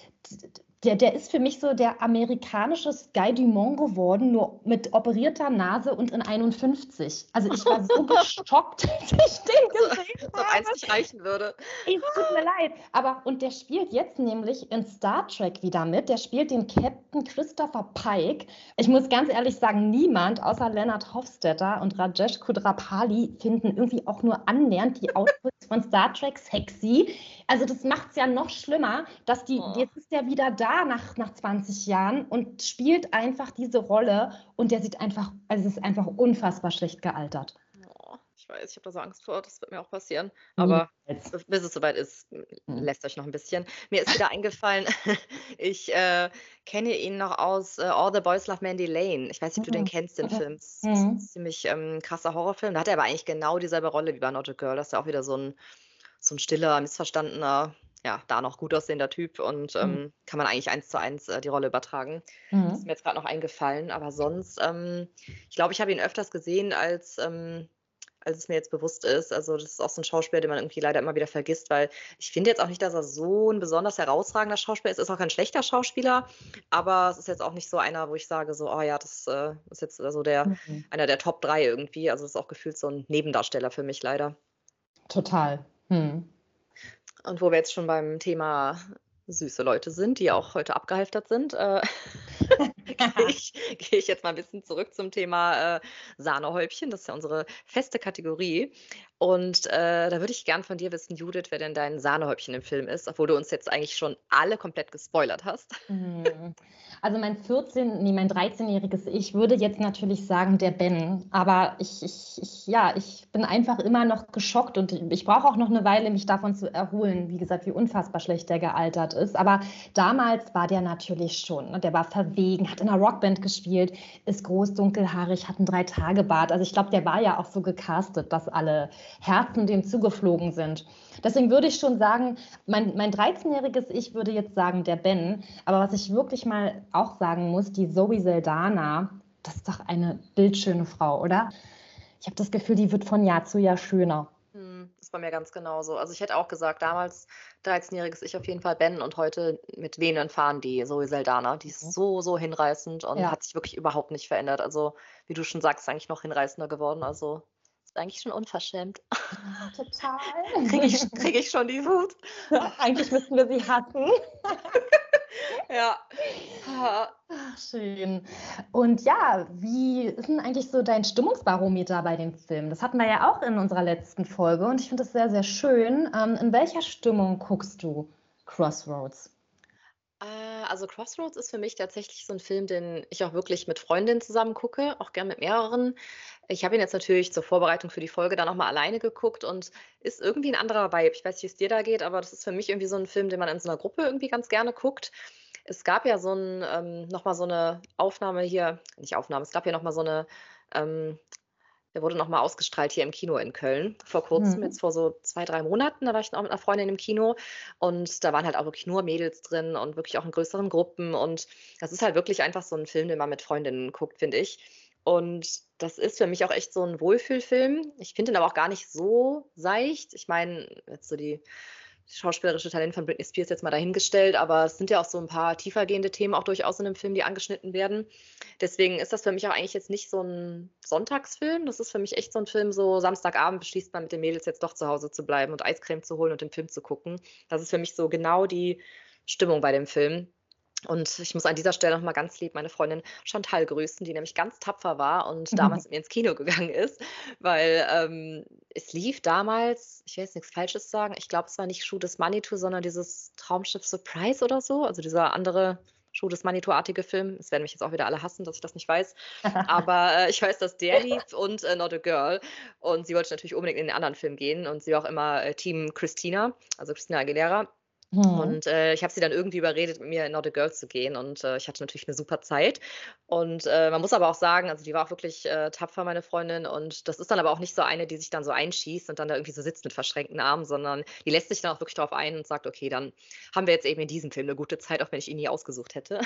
der, der ist für mich so der amerikanische Sky Dumont geworden, nur mit operierter Nase und in einundfünfzig. Also ich war so geschockt, als ich den Also, gesehen als ob eins habe. nicht reichen würde. Es tut mir leid, aber und der spielt jetzt nämlich in Star Trek wieder mit. Der spielt den Captain Christopher Pike. Ich muss ganz ehrlich sagen, niemand außer Leonard Hofstadter und Rajesh Kudrapali finden irgendwie auch nur annähernd die Outfits von Star Trek sexy. Also das macht es ja noch schlimmer, dass die, Oh. jetzt ist der wieder da nach, nach zwanzig Jahren und spielt einfach diese Rolle und der sieht einfach, also es ist einfach unfassbar schlecht gealtert. Oh, ich weiß, ich habe da so Angst vor, das wird mir auch passieren. Aber Niemals. b bis es soweit ist, m Hm. lässt euch noch ein bisschen. Mir ist wieder eingefallen, ich, äh, kenne ihn noch aus, äh, All the Boys Love Mandy Lane. Ich weiß nicht, ob du den Mhm. kennst, den Film. Das ist 'n Mhm. ziemlich, ähm, krasser Horrorfilm. Da hat er aber eigentlich genau dieselbe Rolle wie bei Not a Girl. Das ist ja auch wieder so ein so 'n stiller, missverstandener, ja, da noch gut aussehender Typ und, Mhm. ähm, kann man eigentlich eins zu eins, äh, die Rolle übertragen. Das ist Mhm. mir jetzt gerade noch eingefallen, aber sonst, ähm ich glaube, ich habe ihn öfters gesehen, als, ähm als es mir jetzt bewusst ist. Also, das ist auch so 'n Schauspieler, den man irgendwie leider immer wieder vergisst, weil ich finde jetzt auch nicht, dass er so 'n besonders herausragender Schauspieler ist. Ist auch kein schlechter Schauspieler, aber es ist jetzt auch nicht so einer, wo ich sage so: „Oh ja, das, äh, ist jetzt, äh, so der Mhm. einer der Top drei irgendwie.“ Also, ist auch gefühlt so 'n Nebendarsteller für mich leider. Total. Mhm. Und wo wir jetzt schon beim Thema süße Leute sind, die auch heute abgehalftert sind, äh, gehe ich gehe ich jetzt mal 'n bisschen zurück zum Thema, äh, Sahnehäubchen. Das ist ja unsere feste Kategorie. Und, äh, da würde ich gern von dir wissen, Judith, wer denn dein Sahnehäubchen im Film ist, obwohl du uns jetzt eigentlich schon alle komplett gespoilert hast. Mhm. Also mein vierzehn, ne, mein dreizehnjähriges Ich würde jetzt natürlich sagen, der Ben. Aber ich, ich, ich, ja, ich bin einfach immer noch geschockt und ich, ich brauche auch noch eine Weile, mich davon zu erholen. Wie gesagt, wie unfassbar schlecht der gealtert ist. Aber damals war der natürlich schon. Ne? Der war verwegen, hat in einer Rockband gespielt, ist groß, dunkelhaarig, hat einen Drei-Tage-Bart. Also ich glaube, der war ja auch so gecastet, dass alle Herzen dem zugeflogen sind. Deswegen würde ich schon sagen, mein, mein dreizehnjähriges Ich würde jetzt sagen, der Ben. Aber was ich wirklich mal auch sagen muss, die Zoe Saldana, das ist doch eine bildschöne Frau, oder? Ich habe das Gefühl, die wird von Jahr zu Jahr schöner. Mhm, ist bei mir ganz genauso. Also, ich hätte auch gesagt, damals dreizehnjähriges Ich auf jeden Fall Ben und heute mit wehenden Fahnen die Zoe Saldana. Die ist Mhm. so, so hinreißend und Ja, hat sich wirklich überhaupt nicht verändert. Also, wie du schon sagst, ist eigentlich noch hinreißender geworden. Also, ist eigentlich schon unverschämt. ja, total. Kriege ich kriege ich schon die Wut. Eigentlich müssten wir sie hassen. Ja. Ha. Ach, schön. Und ja, wie ist denn eigentlich so dein Stimmungsbarometer bei den Filmen? Das hatten wir ja auch in unserer letzten Folge und ich finde das sehr, sehr schön. Ähm, in welcher Stimmung guckst du Crossroads? Äh, also Crossroads ist für mich tatsächlich so 'n Film, den ich auch wirklich mit Freundinnen zusammen gucke, auch gern mit mehreren. Ich habe ihn jetzt natürlich zur Vorbereitung für die Folge dann noch mal alleine geguckt und ist irgendwie 'n anderer Vibe. Ich weiß nicht, wie's dir da geht, aber das ist für mich irgendwie so 'n Film, den man in so 'ner Gruppe irgendwie ganz gerne guckt. Es gab ja so 'n ähm, noch mal so 'ne Aufnahme hier nicht Aufnahme, es gab ja noch mal so 'ne ähm, der wurde noch mal ausgestrahlt hier im Kino in Köln vor Kurzem, Mhm. jetzt vor so zwei drei Monaten. Da war ich dann auch mit 'ner Freundin im Kino und da waren halt auch wirklich nur Mädels drin und wirklich auch in größeren Gruppen. Und das ist halt wirklich einfach so 'n Film, den man mit Freundinnen guckt, finde ich. Und das ist für mich auch echt so 'n Wohlfühlfilm. Ich finde ihn aber auch gar nicht so seicht. Ich meine, jetzt so die schauspielerische Talent von Britney Spears jetzt mal dahingestellt, aber es sind ja auch so 'n paar tiefergehende Themen auch durchaus in dem Film, die angeschnitten werden. Deswegen ist das für mich auch eigentlich jetzt nicht so 'n Sonntagsfilm. Das ist für mich echt so 'n Film, so Samstagabend beschließt man mit den Mädels jetzt doch zu Hause zu bleiben und Eiscreme zu holen und den Film zu gucken. Das ist für mich so genau die Stimmung bei dem Film. Und ich muss an dieser Stelle noch mal ganz lieb meine Freundin Chantal grüßen, die nämlich ganz tapfer war und damals mit mir ins Kino gegangen ist, weil, ähm, es lief damals ich will jetzt nix Falsches sagen, ich glaube, es war nicht Shoot Is Money To, sondern dieses Traumschiff Surprise oder so, also dieser andere Show des Manitou-artige Film. Es werden mich jetzt auch wieder alle hassen, dass ich das nicht weiß. Aber äh, ich weiß, dass der lief und äh, Not a Girl. Und sie wollte natürlich unbedingt in den anderen Film gehen. Und sie war auch immer äh, Team Christina, also Christina Aguilera. Hm. Und äh, ich habe sie dann irgendwie überredet, mit mir in Not a Girl zu gehen. Und äh, ich hatte natürlich eine super Zeit. Und äh, man muss aber auch sagen, also die war auch wirklich äh, tapfer, meine Freundin. Und das ist dann aber auch nicht so eine, die sich dann so einschießt und dann da irgendwie so sitzt mit verschränkten Armen, sondern die lässt sich dann auch wirklich darauf ein und sagt, okay, dann haben wir jetzt eben in diesem Film eine gute Zeit, auch wenn ich ihn nie ausgesucht hätte.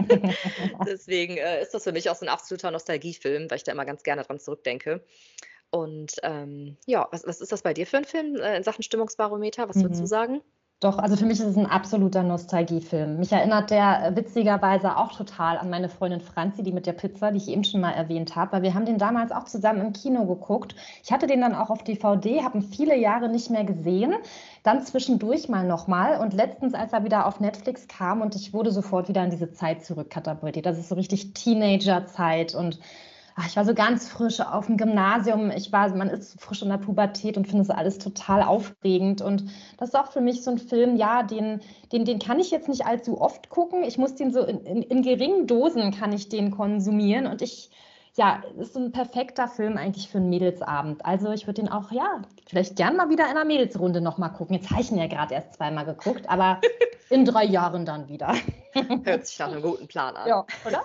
Deswegen äh, ist das für mich auch so ein absoluter Nostalgiefilm, weil ich da immer ganz gerne dran zurückdenke. Und ähm, ja, was, was ist das bei dir für ein Film äh, in Sachen Stimmungsbarometer? Was würdest du Mhm. sagen? Doch, also für mich ist es ein absoluter Nostalgiefilm. Mich erinnert der äh, witzigerweise auch total an meine Freundin Franzi, die mit der Pizza, die ich eben schon mal erwähnt habe, weil wir haben den damals auch zusammen im Kino geguckt. Ich hatte den dann auch auf D V D, habe ihn viele Jahre nicht mehr gesehen, dann zwischendurch mal nochmal und letztens, als er wieder auf Netflix kam und ich wurde sofort wieder in diese Zeit zurückkatapultiert. Das ist so richtig Teenagerzeit und ach, ich war so ganz frisch auf dem Gymnasium. Ich war, man ist frisch in der Pubertät und finde das alles total aufregend. Und das ist auch für mich so ein Film, ja, den, den, den kann ich jetzt nicht allzu oft gucken. Ich muss den so in, in, in geringen Dosen kann ich den konsumieren. Und ich, ja, ist so ein perfekter Film eigentlich für einen Mädelsabend. Also ich würde den auch, ja, vielleicht gern mal wieder in einer Mädelsrunde nochmal gucken. Jetzt habe ich ihn ja gerade erst zweimal geguckt, aber in drei Jahren dann wieder. Hört sich nach einem guten Plan an. Ja, oder?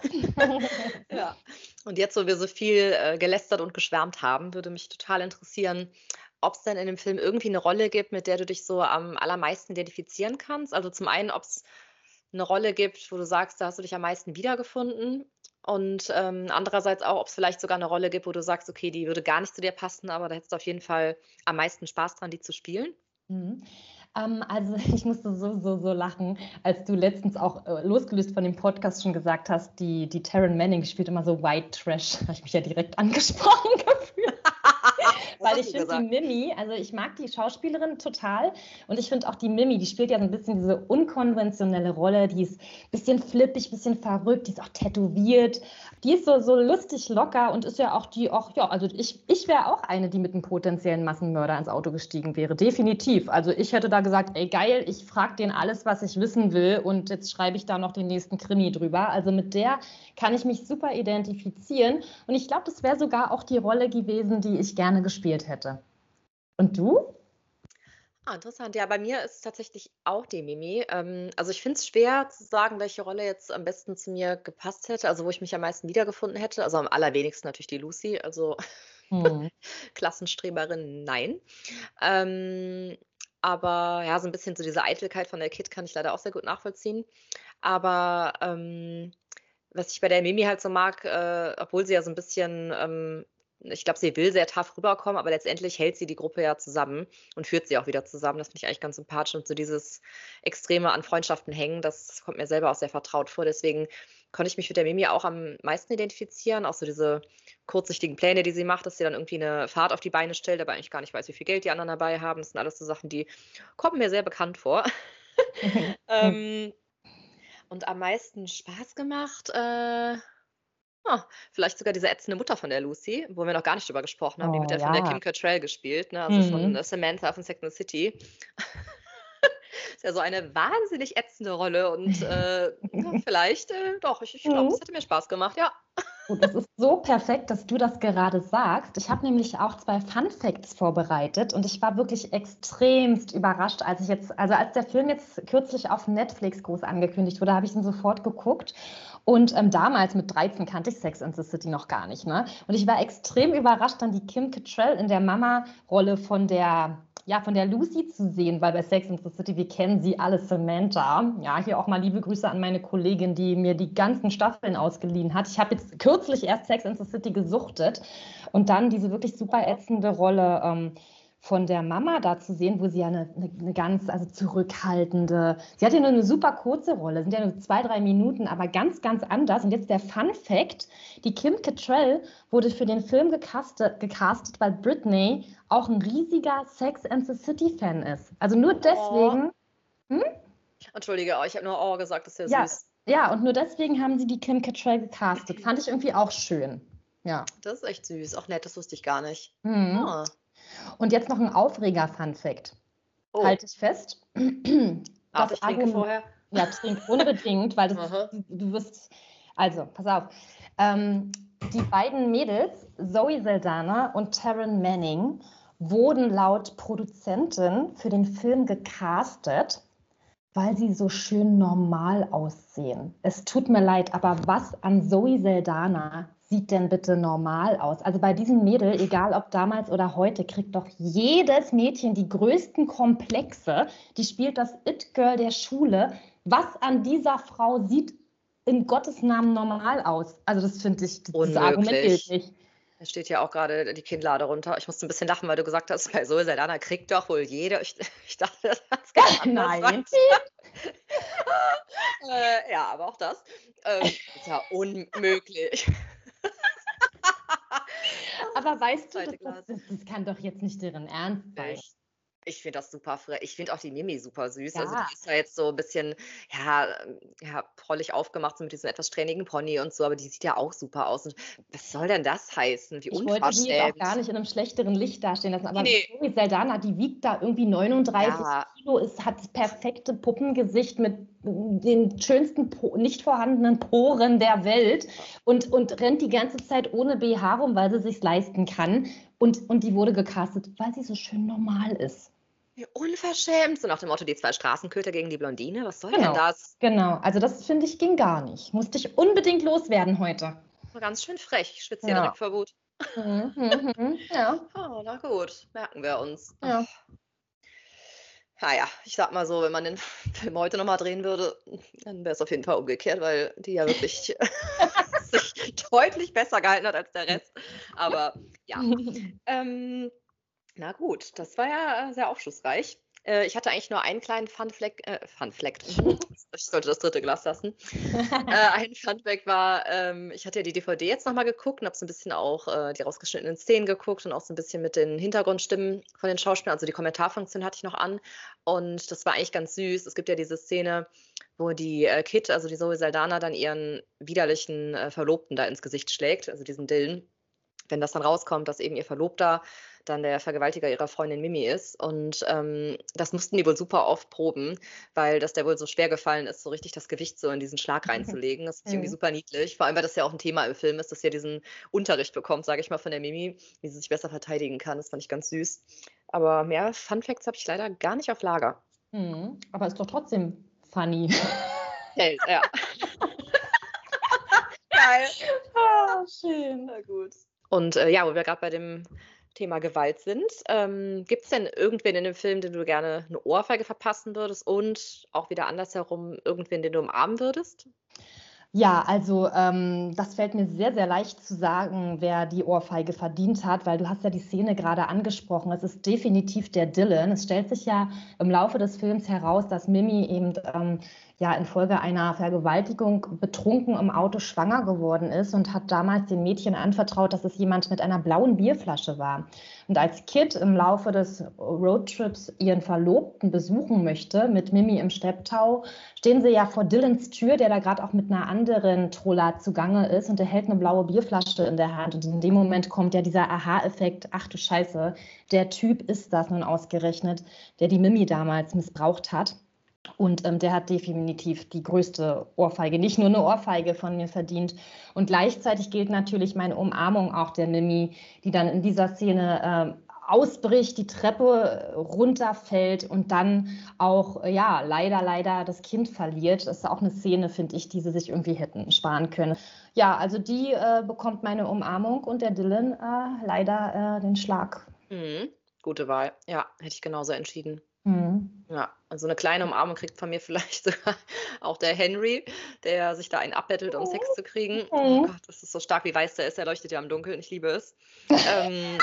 Ja. Und jetzt, wo wir so viel äh, gelästert und geschwärmt haben, würde mich total interessieren, ob es denn in dem Film irgendwie eine Rolle gibt, mit der du dich so am allermeisten identifizieren kannst. Also zum einen, ob es eine Rolle gibt, wo du sagst, da hast du dich am meisten wiedergefunden. Und ähm, andererseits auch, ob es vielleicht sogar eine Rolle gibt, wo du sagst, okay, die würde gar nicht zu dir passen, aber da hättest du auf jeden Fall am meisten Spaß dran, die zu spielen. Mhm. Ähm, also ich musste so, so, so lachen, als du letztens auch äh, losgelöst von dem Podcast schon gesagt hast, die, die Taryn Manning, die spielt immer so White Trash. Da habe ich mich ja direkt angesprochen gefühlt. Weil ich finde die Mimi, also ich mag die Schauspielerin total und ich finde auch die Mimi, die spielt ja so ein bisschen diese unkonventionelle Rolle, die ist ein bisschen flippig, ein bisschen verrückt, die ist auch tätowiert, die ist so, so lustig locker und ist ja auch die, auch, ja, also ich, ich wäre auch eine, die mit einem potenziellen Massenmörder ins Auto gestiegen wäre, definitiv. Also ich hätte da gesagt, ey geil, ich frage den alles, was ich wissen will und jetzt schreibe ich da noch den nächsten Krimi drüber. Also mit der kann ich mich super identifizieren und ich glaube, das wäre sogar auch die Rolle gewesen, die ich gerne gespielt hätte. Und du? Ah, interessant. Ja, bei mir ist es tatsächlich auch die Mimi. Ähm, also ich finde es schwer zu sagen, welche Rolle jetzt am besten zu mir gepasst hätte, also wo ich mich am meisten wiedergefunden hätte. Also am allerwenigsten natürlich die Lucy, also Hm. Klassenstreberin, nein. Ähm, aber ja, so ein bisschen so diese Eitelkeit von der Kid kann ich leider auch sehr gut nachvollziehen. Aber ähm, was ich bei der Mimi halt so mag, äh, obwohl sie ja so ein bisschen, ähm, ich glaube, sie will sehr tough rüberkommen, aber letztendlich hält sie die Gruppe ja zusammen und führt sie auch wieder zusammen. Das finde ich eigentlich ganz sympathisch und so dieses Extreme an Freundschaften hängen, das kommt mir selber auch sehr vertraut vor. Deswegen konnte ich mich mit der Mimi auch am meisten identifizieren. Auch so diese kurzsichtigen Pläne, die sie macht, dass sie dann irgendwie eine Fahrt auf die Beine stellt, aber eigentlich gar nicht weiß, wie viel Geld die anderen dabei haben. Das sind alles so Sachen, die kommen mir sehr bekannt vor. Ähm, und am meisten Spaß gemacht, äh, ah, vielleicht sogar diese ätzende Mutter von der Lucy, wo wir noch gar nicht drüber gesprochen haben. Die Oh wird ja von der ja. Kim Cattrall gespielt, ne? Also von Mhm. äh, Samantha von Sex and the City. Ist ja so eine wahnsinnig ätzende Rolle und äh, ja, vielleicht, äh, doch, ich, ich glaube, Mhm. es hätte mir Spaß gemacht, ja. Gut, das ist so perfekt, dass du das gerade sagst. Ich habe nämlich auch zwei Fun Facts vorbereitet und ich war wirklich extremst überrascht, als ich jetzt, also als der Film jetzt kürzlich auf Netflix groß angekündigt wurde, habe ich ihn sofort geguckt. Und ähm, damals mit dreizehn kannte ich Sex and the City noch gar nicht, ne? Und ich war extrem überrascht, dann die Kim Cattrall in der Mama-Rolle von der, ja, von der Lucy zu sehen, weil bei Sex and the City, wir kennen sie alle, Samantha. Ja, hier auch mal liebe Grüße an meine Kollegin, die mir die ganzen Staffeln ausgeliehen hat. Ich habe jetzt kürzlich erst Sex and the City gesuchtet und dann diese wirklich super ätzende Rolle ähm, von der Mama da zu sehen, wo sie ja eine, eine, eine ganz, also zurückhaltende, sie hat ja nur eine super kurze Rolle, sind ja nur zwei, drei Minuten, aber ganz, ganz anders. Und jetzt der Fun Fact, die Kim Cattrall wurde für den Film gecastet, gecastet, weil Britney auch ein riesiger Sex and the City Fan ist. Also nur deswegen, hm? Entschuldige, oh, ich habe nur oh gesagt, das ist ja Ja, süß. ja, und nur deswegen haben sie die Kim Cattrall gecastet. Fand ich irgendwie auch schön. Ja. Das ist echt süß. Auch nett, das wusste ich gar nicht. Mhm. Ah. Und jetzt noch ein Aufreger-Fun-Fact. Oh, Halte ich fest. warte, Das ich trinke Argument, vorher. Ja, trink unbedingt, weil das, Aha. du, du wirst, also, pass auf. Ähm, die beiden Mädels, Zoe Saldana und Taryn Manning, wurden laut Produzentin für den Film gecastet, weil sie so schön normal aussehen. Es tut mir leid, aber was an Zoe Saldana sieht denn bitte normal aus? Also bei diesem Mädel, egal ob damals oder heute, kriegt doch jedes Mädchen die größten Komplexe. Die spielt das It-Girl der Schule. Was an dieser Frau sieht in Gottes Namen normal aus? Also das finde ich, das Argument gilt Unmöglich. nicht. Da steht ja auch gerade die Kinnlade runter. Ich musste ein bisschen lachen, weil du gesagt hast, bei Zoe Saldana kriegt doch wohl jeder. Ich, ich dachte, das hat's ganz anders Nein. äh, ja, aber auch das ähm, ist ja unmöglich. Aber weißt du, Zweite das, Glas. das, das kann doch jetzt nicht deren Ernst sein. Ich, ich finde das super frech. Ich finde auch die Mimi super süß. Also Ja. die ist ja jetzt so ein bisschen, ja, ähm, ja, prollig aufgemacht, so mit diesem etwas strähnigen Pony und so, aber die sieht ja auch super aus. Und was soll denn das heißen? Wie Ich wollte sie jetzt auch unverschämt. gar nicht in einem schlechteren Licht dastehen lassen, aber Nee. Zoe Saldana, die wiegt da irgendwie neununddreißig Ja. Kilo, ist, hat das perfekte Puppengesicht mit den schönsten, Po- nicht vorhandenen Poren der Welt und, und rennt die ganze Zeit ohne B H rum, weil sie sich leisten kann. Und, und die wurde gecastet, weil sie so schön normal ist. Wie unverschämt. So nach dem Motto, die zwei Straßenköter gegen die Blondine. Was soll Genau. denn das? Genau, also das finde ich ging gar nicht. Musste ich unbedingt loswerden heute. War ganz schön frech. Ich schwitze hier Ja. direkt vor Wut. Mhm, mhm, mhm. Ja, Oh, na gut, merken wir uns. ja. Naja, ich sag mal so, wenn man den Film heute nochmal drehen würde, dann wäre es auf jeden Fall umgekehrt, weil die ja wirklich sich deutlich besser gehalten hat als der Rest. Aber ja, ähm, na gut, das war ja äh, sehr aufschlussreich. Äh, ich hatte eigentlich nur einen kleinen Fun-Fact, äh, Fun-Fact. Ich sollte das dritte Glas lassen. Äh, ein Fun-Fact war, ähm, ich hatte ja die D V D jetzt nochmal geguckt und habe so ein bisschen auch äh, die rausgeschnittenen Szenen geguckt und auch so ein bisschen mit den Hintergrundstimmen von den Schauspielern, also die Kommentarfunktion hatte ich noch an. Und das war eigentlich ganz süß. Es gibt ja diese Szene, wo die äh, Kid, also die Zoe Saldana, dann ihren widerlichen äh, Verlobten da ins Gesicht schlägt, also diesen Dylan. Wenn das dann rauskommt, dass eben ihr Verlobter dann der Vergewaltiger ihrer Freundin Mimi ist. Und ähm, das mussten die wohl super oft proben, weil das der wohl so schwer gefallen ist, so richtig das Gewicht so in diesen Schlag reinzulegen. Das finde ich irgendwie Mhm. super niedlich. Vor allem, weil das ja auch ein Thema im Film ist, dass sie ja diesen Unterricht bekommt, sage ich mal, von der Mimi, wie sie sich besser verteidigen kann. Das fand ich ganz süß. Aber mehr Fun Facts habe ich leider gar nicht auf Lager. Mhm. Aber ist doch trotzdem funny. Hey, ja. Geil. Ah, schön. Na gut. Und äh, ja, wo wir gerade bei dem Thema Gewalt sind, ähm, gibt es denn irgendwen in dem Film, den du gerne eine Ohrfeige verpassen würdest und auch wieder andersherum irgendwen, den du umarmen würdest? Ja, also ähm, das fällt mir sehr, sehr leicht zu sagen, wer die Ohrfeige verdient hat, weil du hast ja die Szene gerade angesprochen. Es ist definitiv der Dylan. Es stellt sich ja im Laufe des Films heraus, dass Mimi eben ähm, ja infolge einer Vergewaltigung betrunken im Auto schwanger geworden ist und hat damals den Mädchen anvertraut, dass es jemand mit einer blauen Bierflasche war. Und als Kid im Laufe des Roadtrips ihren Verlobten besuchen möchte, mit Mimi im Schlepptau, stehen sie ja vor Dylans Tür, der da gerade auch mit einer anderen Troller zugange ist und der hält eine blaue Bierflasche in der Hand. Und in dem Moment kommt ja dieser Aha-Effekt, ach du Scheiße, der Typ ist das nun ausgerechnet, der die Mimi damals missbraucht hat. Und ähm, der hat definitiv die größte Ohrfeige, nicht nur eine Ohrfeige von mir verdient. Und gleichzeitig gilt natürlich meine Umarmung auch der Mimi, die dann in dieser Szene äh, ausbricht, die Treppe runterfällt und dann auch, ja, leider, leider das Kind verliert. Das ist auch eine Szene, finde ich, die sie sich irgendwie hätten sparen können. Ja, also die äh, bekommt meine Umarmung und der Dylan äh, leider äh, den Schlag. Mhm. Gute Wahl. Ja, hätte ich genauso entschieden. Mhm. Ja, also eine kleine Umarmung kriegt von mir vielleicht sogar auch der Henry, der sich da einen abbettelt, um Sex zu kriegen. Oh Mhm. Gott, das ist so stark, wie weiß der ist. Er leuchtet ja im Dunkeln. Ich liebe es. ähm,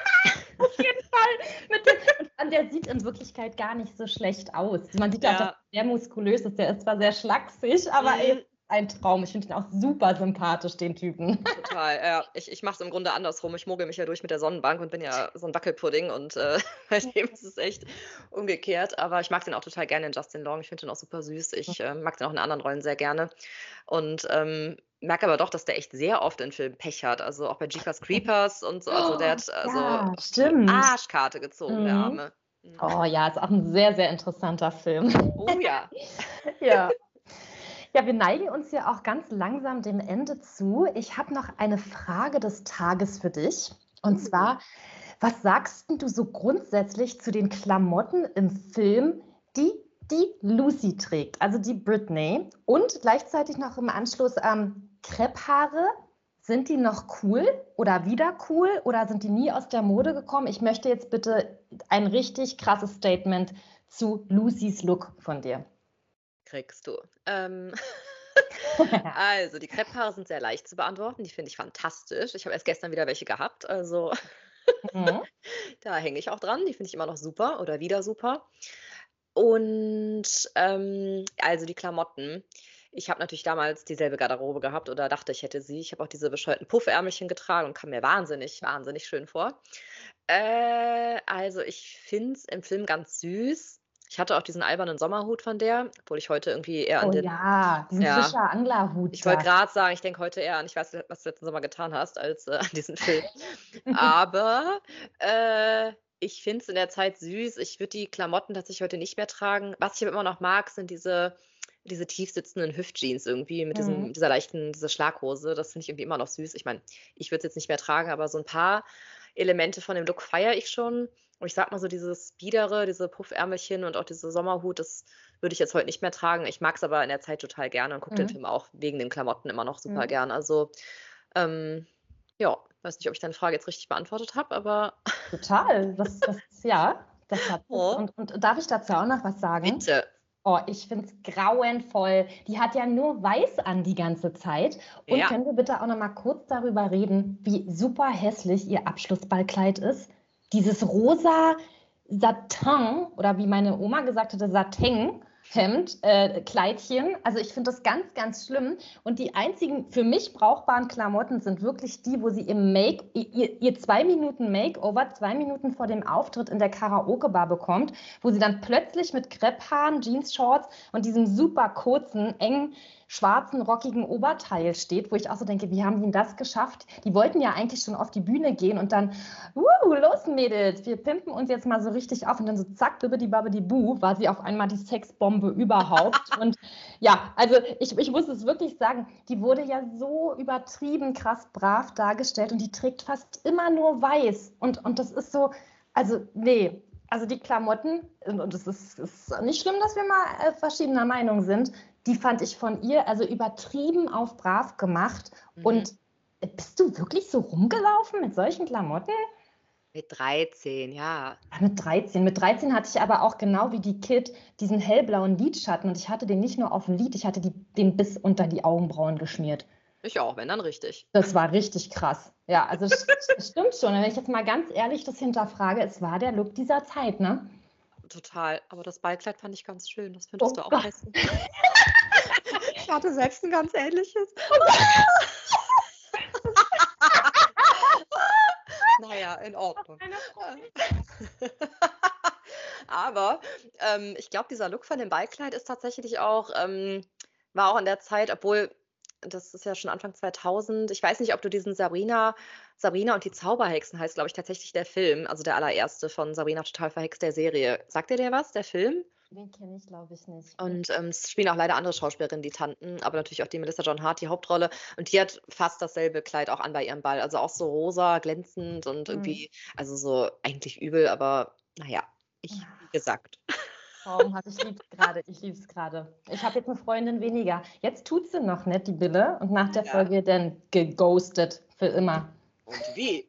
Auf jeden Fall. Mit dem, und der sieht in Wirklichkeit gar nicht so schlecht aus. Man sieht auch, dass ja. er sehr muskulös ist. Der ist zwar sehr schlaksig, aber Mhm. ey, ein Traum. Ich finde ihn auch super sympathisch, den Typen. Total, ja. Ich, ich mache es im Grunde andersrum. Ich mogel mich ja durch mit der Sonnenbank und bin ja so ein Wackelpudding und äh, bei dem ist es echt umgekehrt. Aber ich mag den auch total gerne, den Justin Long. Ich finde den auch super süß. Ich äh, mag den auch in anderen Rollen sehr gerne. Und ähm, merke aber doch, dass der echt sehr oft in Filmen Pech hat. Also auch bei Jeepers Creepers und so. Also der hat also Ja, die stimmt. Arschkarte gezogen, der Mhm. Arme. Mhm. Oh ja, ist auch ein sehr, sehr interessanter Film. Oh ja. Ja. Ja, wir neigen uns ja auch ganz langsam dem Ende zu. Ich habe noch eine Frage des Tages für dich. Und Uh. zwar, was sagst denn du so grundsätzlich zu den Klamotten im Film, die die Lucy trägt, also die Britney? Und gleichzeitig noch im Anschluss ähm, Krepphaare. Sind die noch cool oder wieder cool oder sind die nie aus der Mode gekommen? Ich möchte jetzt bitte ein richtig krasses Statement zu Lucys Look von dir. Kriegst du. Ähm, also, die Krepphaare sind sehr leicht zu beantworten. Die finde ich fantastisch. Ich habe erst gestern wieder welche gehabt. Also, Mhm. da hänge ich auch dran. Die finde ich immer noch super oder wieder super. Und ähm, also die Klamotten. Ich habe natürlich damals dieselbe Garderobe gehabt oder dachte, ich hätte sie. Ich habe auch diese bescheuerten Puffärmelchen getragen und kam mir wahnsinnig, wahnsinnig schön vor. Äh, also ich finde es im Film ganz süß. Ich hatte auch diesen albernen Sommerhut von der, obwohl ich heute irgendwie eher an Oh den, ja, diesen ja, Fischer-Anglerhut ich wollte da. gerade sagen, ich denke heute eher an, ich weiß, was du letzten Sommer getan hast, als äh, an diesen Film. Aber äh, ich finde es in der Zeit süß. Ich würde die Klamotten tatsächlich heute nicht mehr tragen. Was ich aber immer noch mag, sind diese, diese tief sitzenden Hüftjeans irgendwie mit diesem, Mhm. dieser leichten, diese Schlaghose. Das finde ich irgendwie immer noch süß. Ich meine, ich würde es jetzt nicht mehr tragen, aber so ein paar Elemente von dem Look feiere ich schon. Und ich sag mal so, dieses Biedere, diese Puffärmelchen und auch diese Sommerhut, das würde ich jetzt heute nicht mehr tragen. Ich mag es aber in der Zeit total gerne und gucke den Mhm. Film auch wegen den Klamotten immer noch super Mhm. gern. Also, ähm, ja, weiß nicht, ob ich deine Frage jetzt richtig beantwortet habe, aber Total. Das, das, ja, das hat es. oh, Und, und darf ich dazu auch noch was sagen? bitte. Oh, ich finde es grauenvoll. Die hat ja nur weiß an die ganze Zeit. Und Ja, können wir bitte auch noch mal kurz darüber reden, wie super hässlich ihr Abschlussballkleid ist? Dieses rosa Satin oder wie meine Oma gesagt hatte, Satin-Hemd, äh, Kleidchen. Also ich finde das ganz, ganz schlimm. Und die einzigen für mich brauchbaren Klamotten sind wirklich die, wo sie im Make, ihr, ihr zwei Minuten Makeover, zwei Minuten vor dem Auftritt in der Karaoke-Bar bekommt, wo sie dann plötzlich mit Krepphaaren, Jeans-Shorts und diesem super kurzen, engen, schwarzen, rockigen Oberteil steht, wo ich auch so denke, wie haben die denn das geschafft? Die wollten ja eigentlich schon auf die Bühne gehen und dann, uh, los Mädels, wir pimpen uns jetzt mal so richtig auf und dann so zack, bibbidi babbidi bu, war sie auf einmal die Sexbombe überhaupt. Und ja, also ich, ich muss es wirklich sagen, die wurde ja so übertrieben krass brav dargestellt und die trägt fast immer nur weiß. Und, und das ist so, also nee, also die Klamotten, und es ist, ist nicht schlimm, dass wir mal äh, verschiedener Meinung sind, die fand ich von ihr also übertrieben auf brav gemacht. mhm. Und äh, bist du wirklich so rumgelaufen mit solchen Klamotten? Mit dreizehn, ja. Ja, mit dreizehn. Mit dreizehn hatte ich aber auch genau wie die Kid diesen hellblauen Lidschatten und ich hatte den nicht nur auf dem Lid, ich hatte die, den bis unter die Augenbrauen geschmiert. Ich auch, wenn dann richtig. Das war richtig krass. Ja, also es es stimmt schon. Wenn ich jetzt mal ganz ehrlich das hinterfrage, es war der Look dieser Zeit, ne? Total. Aber das Ballkleid fand ich ganz schön. Das findest Oh du auch Gott. hässlich. Ich hatte selbst ein ganz ähnliches. Naja, in Ordnung. Aber ähm, ich glaube, dieser Look von dem Ballkleid ist tatsächlich auch, ähm, war auch in der Zeit, obwohl das ist ja schon Anfang zweitausend. Ich weiß nicht, ob du diesen Sabrina, Sabrina und die Zauberhexen heißt, glaube ich, tatsächlich der Film, also der allererste von Sabrina total verhext der Serie. Sagt dir der was, der Film? Den kenne ich, glaube ich, nicht. Und ähm, es spielen auch leider andere Schauspielerinnen die Tanten, aber natürlich auch die Melissa John Hart, die Hauptrolle. Und die hat fast dasselbe Kleid auch an bei ihrem Ball. Also auch so rosa, glänzend und Hm. irgendwie, also so eigentlich übel, aber naja, ich, wie gesagt. Traumhaft, ich liebe es gerade, ich liebe es gerade. Ich habe jetzt eine Freundin weniger. Jetzt tut sie noch nicht, die Bille, und nach der Ja. Folge dann geghostet für immer. Und wie?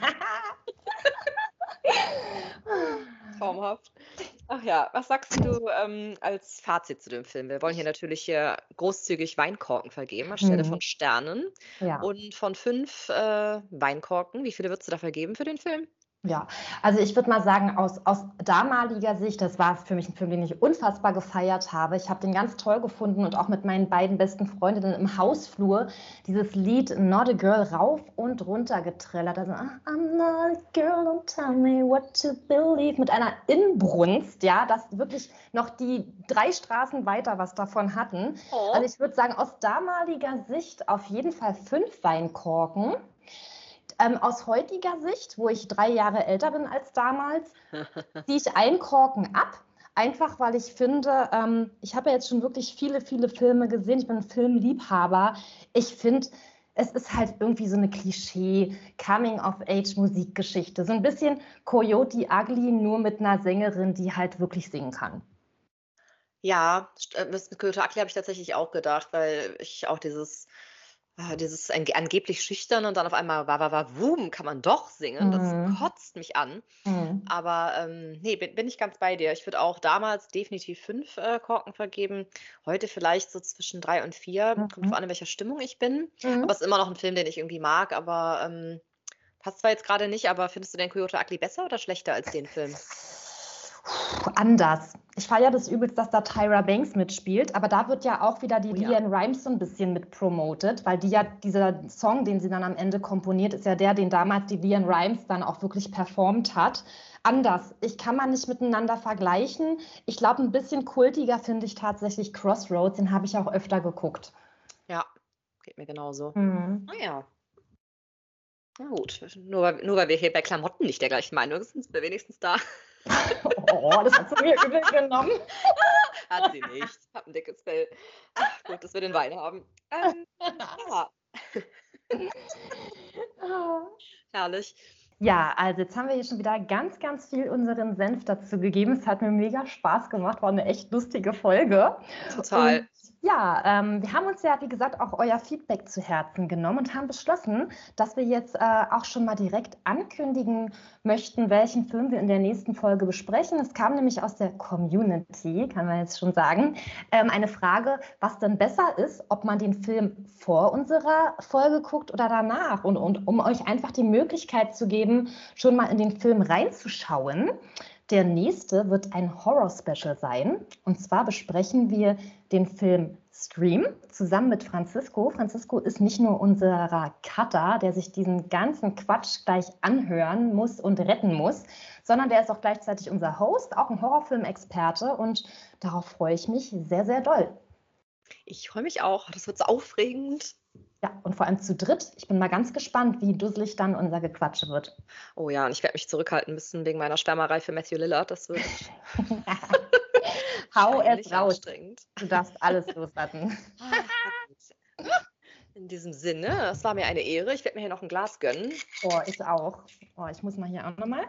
Traumhaft. Ach ja, was sagst du ähm, als Fazit zu dem Film? Wir wollen hier natürlich hier großzügig Weinkorken vergeben anstelle Mhm. von Sternen. Ja. Und von fünf äh, Weinkorken, wie viele würdest du da vergeben für den Film? Ja, also ich würde mal sagen, aus, aus damaliger Sicht, das war für mich ein Film, den ich unfassbar gefeiert habe. Ich habe den ganz toll gefunden und auch mit meinen beiden besten Freundinnen im Hausflur dieses Lied Not a Girl rauf und runter getrellert. Also I'm not a girl, don't tell me what to believe. Mit einer Inbrunst, ja, dass wirklich noch die drei Straßen weiter was davon hatten. Oh. Also ich würde sagen, aus damaliger Sicht auf jeden Fall fünf Weinkorken. Ähm, aus heutiger Sicht, wo ich drei Jahre älter bin als damals, ziehe ich einen Korken ab. Einfach, weil ich finde, ähm, ich habe ja jetzt schon wirklich viele, viele Filme gesehen. Ich bin ein Filmliebhaber. Ich finde, es ist halt irgendwie so eine Klischee-Coming-of-Age-Musikgeschichte. So ein bisschen Coyote Ugly, nur mit einer Sängerin, die halt wirklich singen kann. Ja, st äh, das mit Coyote Ugly habe ich tatsächlich auch gedacht, weil ich auch dieses ah, dieses ange angeblich Schüchterne und dann auf einmal wa wa wa wum, kann man doch singen. Das Mhm. kotzt mich an. Mhm. Aber, ähm, ne, bin bin ich ganz bei dir. Ich würde auch damals definitiv fünf äh, Korken vergeben. Heute vielleicht so zwischen drei und vier. Kommt drauf Mhm. an, in welcher Stimmung ich bin. Aber Mhm. es ist immer noch ein Film, den ich irgendwie mag, aber, ähm, passt zwar jetzt gerade nicht, aber findest du den Coyote Ugly besser oder schlechter als den Film? Puh, anders. Ich feiere das übelst, dass da Tyra Banks mitspielt, aber da wird ja auch wieder die Oh ja. LeAnn Rimes so ein bisschen mit promoted, weil die ja, dieser Song, den sie dann am Ende komponiert, ist ja der, den damals die LeAnn Rimes dann auch wirklich performt hat. Anders. Ich kann man nicht miteinander vergleichen. Ich glaube, ein bisschen kultiger finde ich tatsächlich Crossroads, den habe ich auch öfter geguckt. Ja, geht mir genauso. Mhm. Ah ja. Na gut, nur weil nur weil wir hier bei Klamotten nicht der gleichen Meinung sind, sind wir wenigstens da. Oh, das hat sie mir übel genommen. Hat sie nicht. Hat 'n dickes Fell. Ach, gut, dass wir den Wein haben. Ähm, ja, herrlich. Ja, also jetzt haben wir hier schon wieder ganz, ganz viel unseren Senf dazu gegeben. Es hat mir mega Spaß gemacht, war eine echt lustige Folge. Total. Und ja, ähm, wir haben uns ja, wie gesagt, auch euer Feedback zu Herzen genommen und haben beschlossen, dass wir jetzt äh, auch schon mal direkt ankündigen möchten, welchen Film wir in der nächsten Folge besprechen. Es kam nämlich aus der Community, kann man jetzt schon sagen, ähm, eine Frage, was denn besser ist, ob man den Film vor unserer Folge guckt oder danach. Und, und um euch einfach die Möglichkeit zu geben, schon mal in den Film reinzuschauen. Der nächste wird ein Horror-Special sein. Und zwar besprechen wir den Film Scream zusammen mit Francisco. Francisco ist nicht nur unser Cutter, der sich diesen ganzen Quatsch gleich anhören muss und retten muss, sondern der ist auch gleichzeitig unser Host, auch ein Horrorfilm-Experte. Und darauf freue ich mich sehr, sehr doll. Ich freue mich auch. Das wird so aufregend. Ja, und vor allem zu dritt. Ich bin mal ganz gespannt, wie dusselig dann unser Gequatsche wird. Oh ja, und ich werde mich zurückhalten müssen wegen meiner Schwärmerei für Matthew Lillard. Das wird Hau es wahrscheinlich raus. anstrengend. Du darfst alles loslassen. Ah, in diesem Sinne, es war mir eine Ehre. Ich werde mir hier noch ein Glas gönnen. Oh, ich auch. Oh, ich muss mal hier auch nochmal.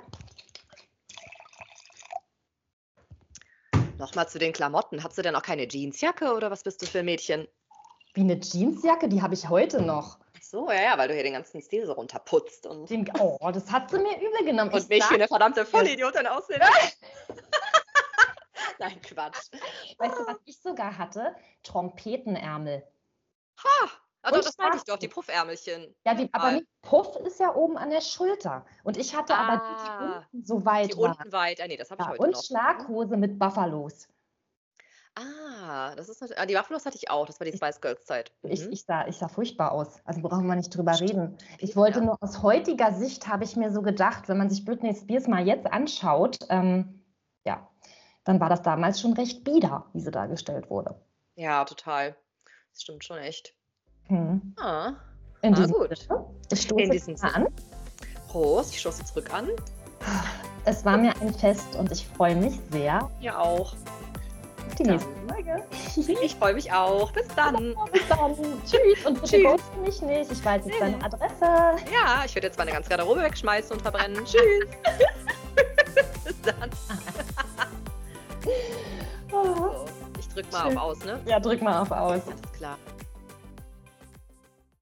Nochmal zu den Klamotten. Hast du denn auch keine Jeansjacke oder was bist du für ein Mädchen? Wie eine Jeansjacke, die habe ich heute noch. Ach so, ja, ja, weil du hier den ganzen Stil so runterputzt und, Den, oh, das hat sie mir übel genommen. und Ich mich sag, wie eine verdammte Vollidiotin aussehen. Nein, Quatsch. weißt du, was ich sogar hatte? Trompetenärmel. Ha! Also Und das meinte ich schwarz. doch, die Puffärmelchen. Ja, die, aber Mal. nicht Puff ist ja oben an der Schulter. Und ich hatte aber die, die Ah, unten so weit die waren. unten weit. Ah, nee, das habe ich Ja, heute und noch. Schlaghose mit Buffalos. Ah, das ist nat- ah, die Waffelos hatte ich auch. Das war die Ich- Spice Girls Zeit. Ich, Mhm. ich, sah, ich sah furchtbar aus. Also brauchen wir nicht drüber Stimmt. reden. Ich wollte Ja. nur aus heutiger Sicht, habe ich mir so gedacht, wenn man sich Britney Spears mal jetzt anschaut, ähm, ja, dann war das damals schon recht bieder, wie sie dargestellt wurde. Ja, total. Das stimmt schon echt. Hm. Ah, In ah diesem gut. Sinne, ich stoße In diesem jetzt mal Sinne. an. Prost, ich stoße zurück an. Es war mir ein Fest und ich freue mich sehr Ja auch. auf die Dann. nächste Folge. Ich freue mich auch. Bis dann. Bis dann. Tschüss. Und bitte Tschüss. ghoste mich nicht. Ich weiß jetzt Nee, deine nee. Adresse. Ja, ich werde jetzt meine ganze Garderobe wegschmeißen und verbrennen. Tschüss. Bis dann. Oh. So, ich drück mal Tschüss. auf Aus, ne? Ja, drück mal auf Aus. Alles klar.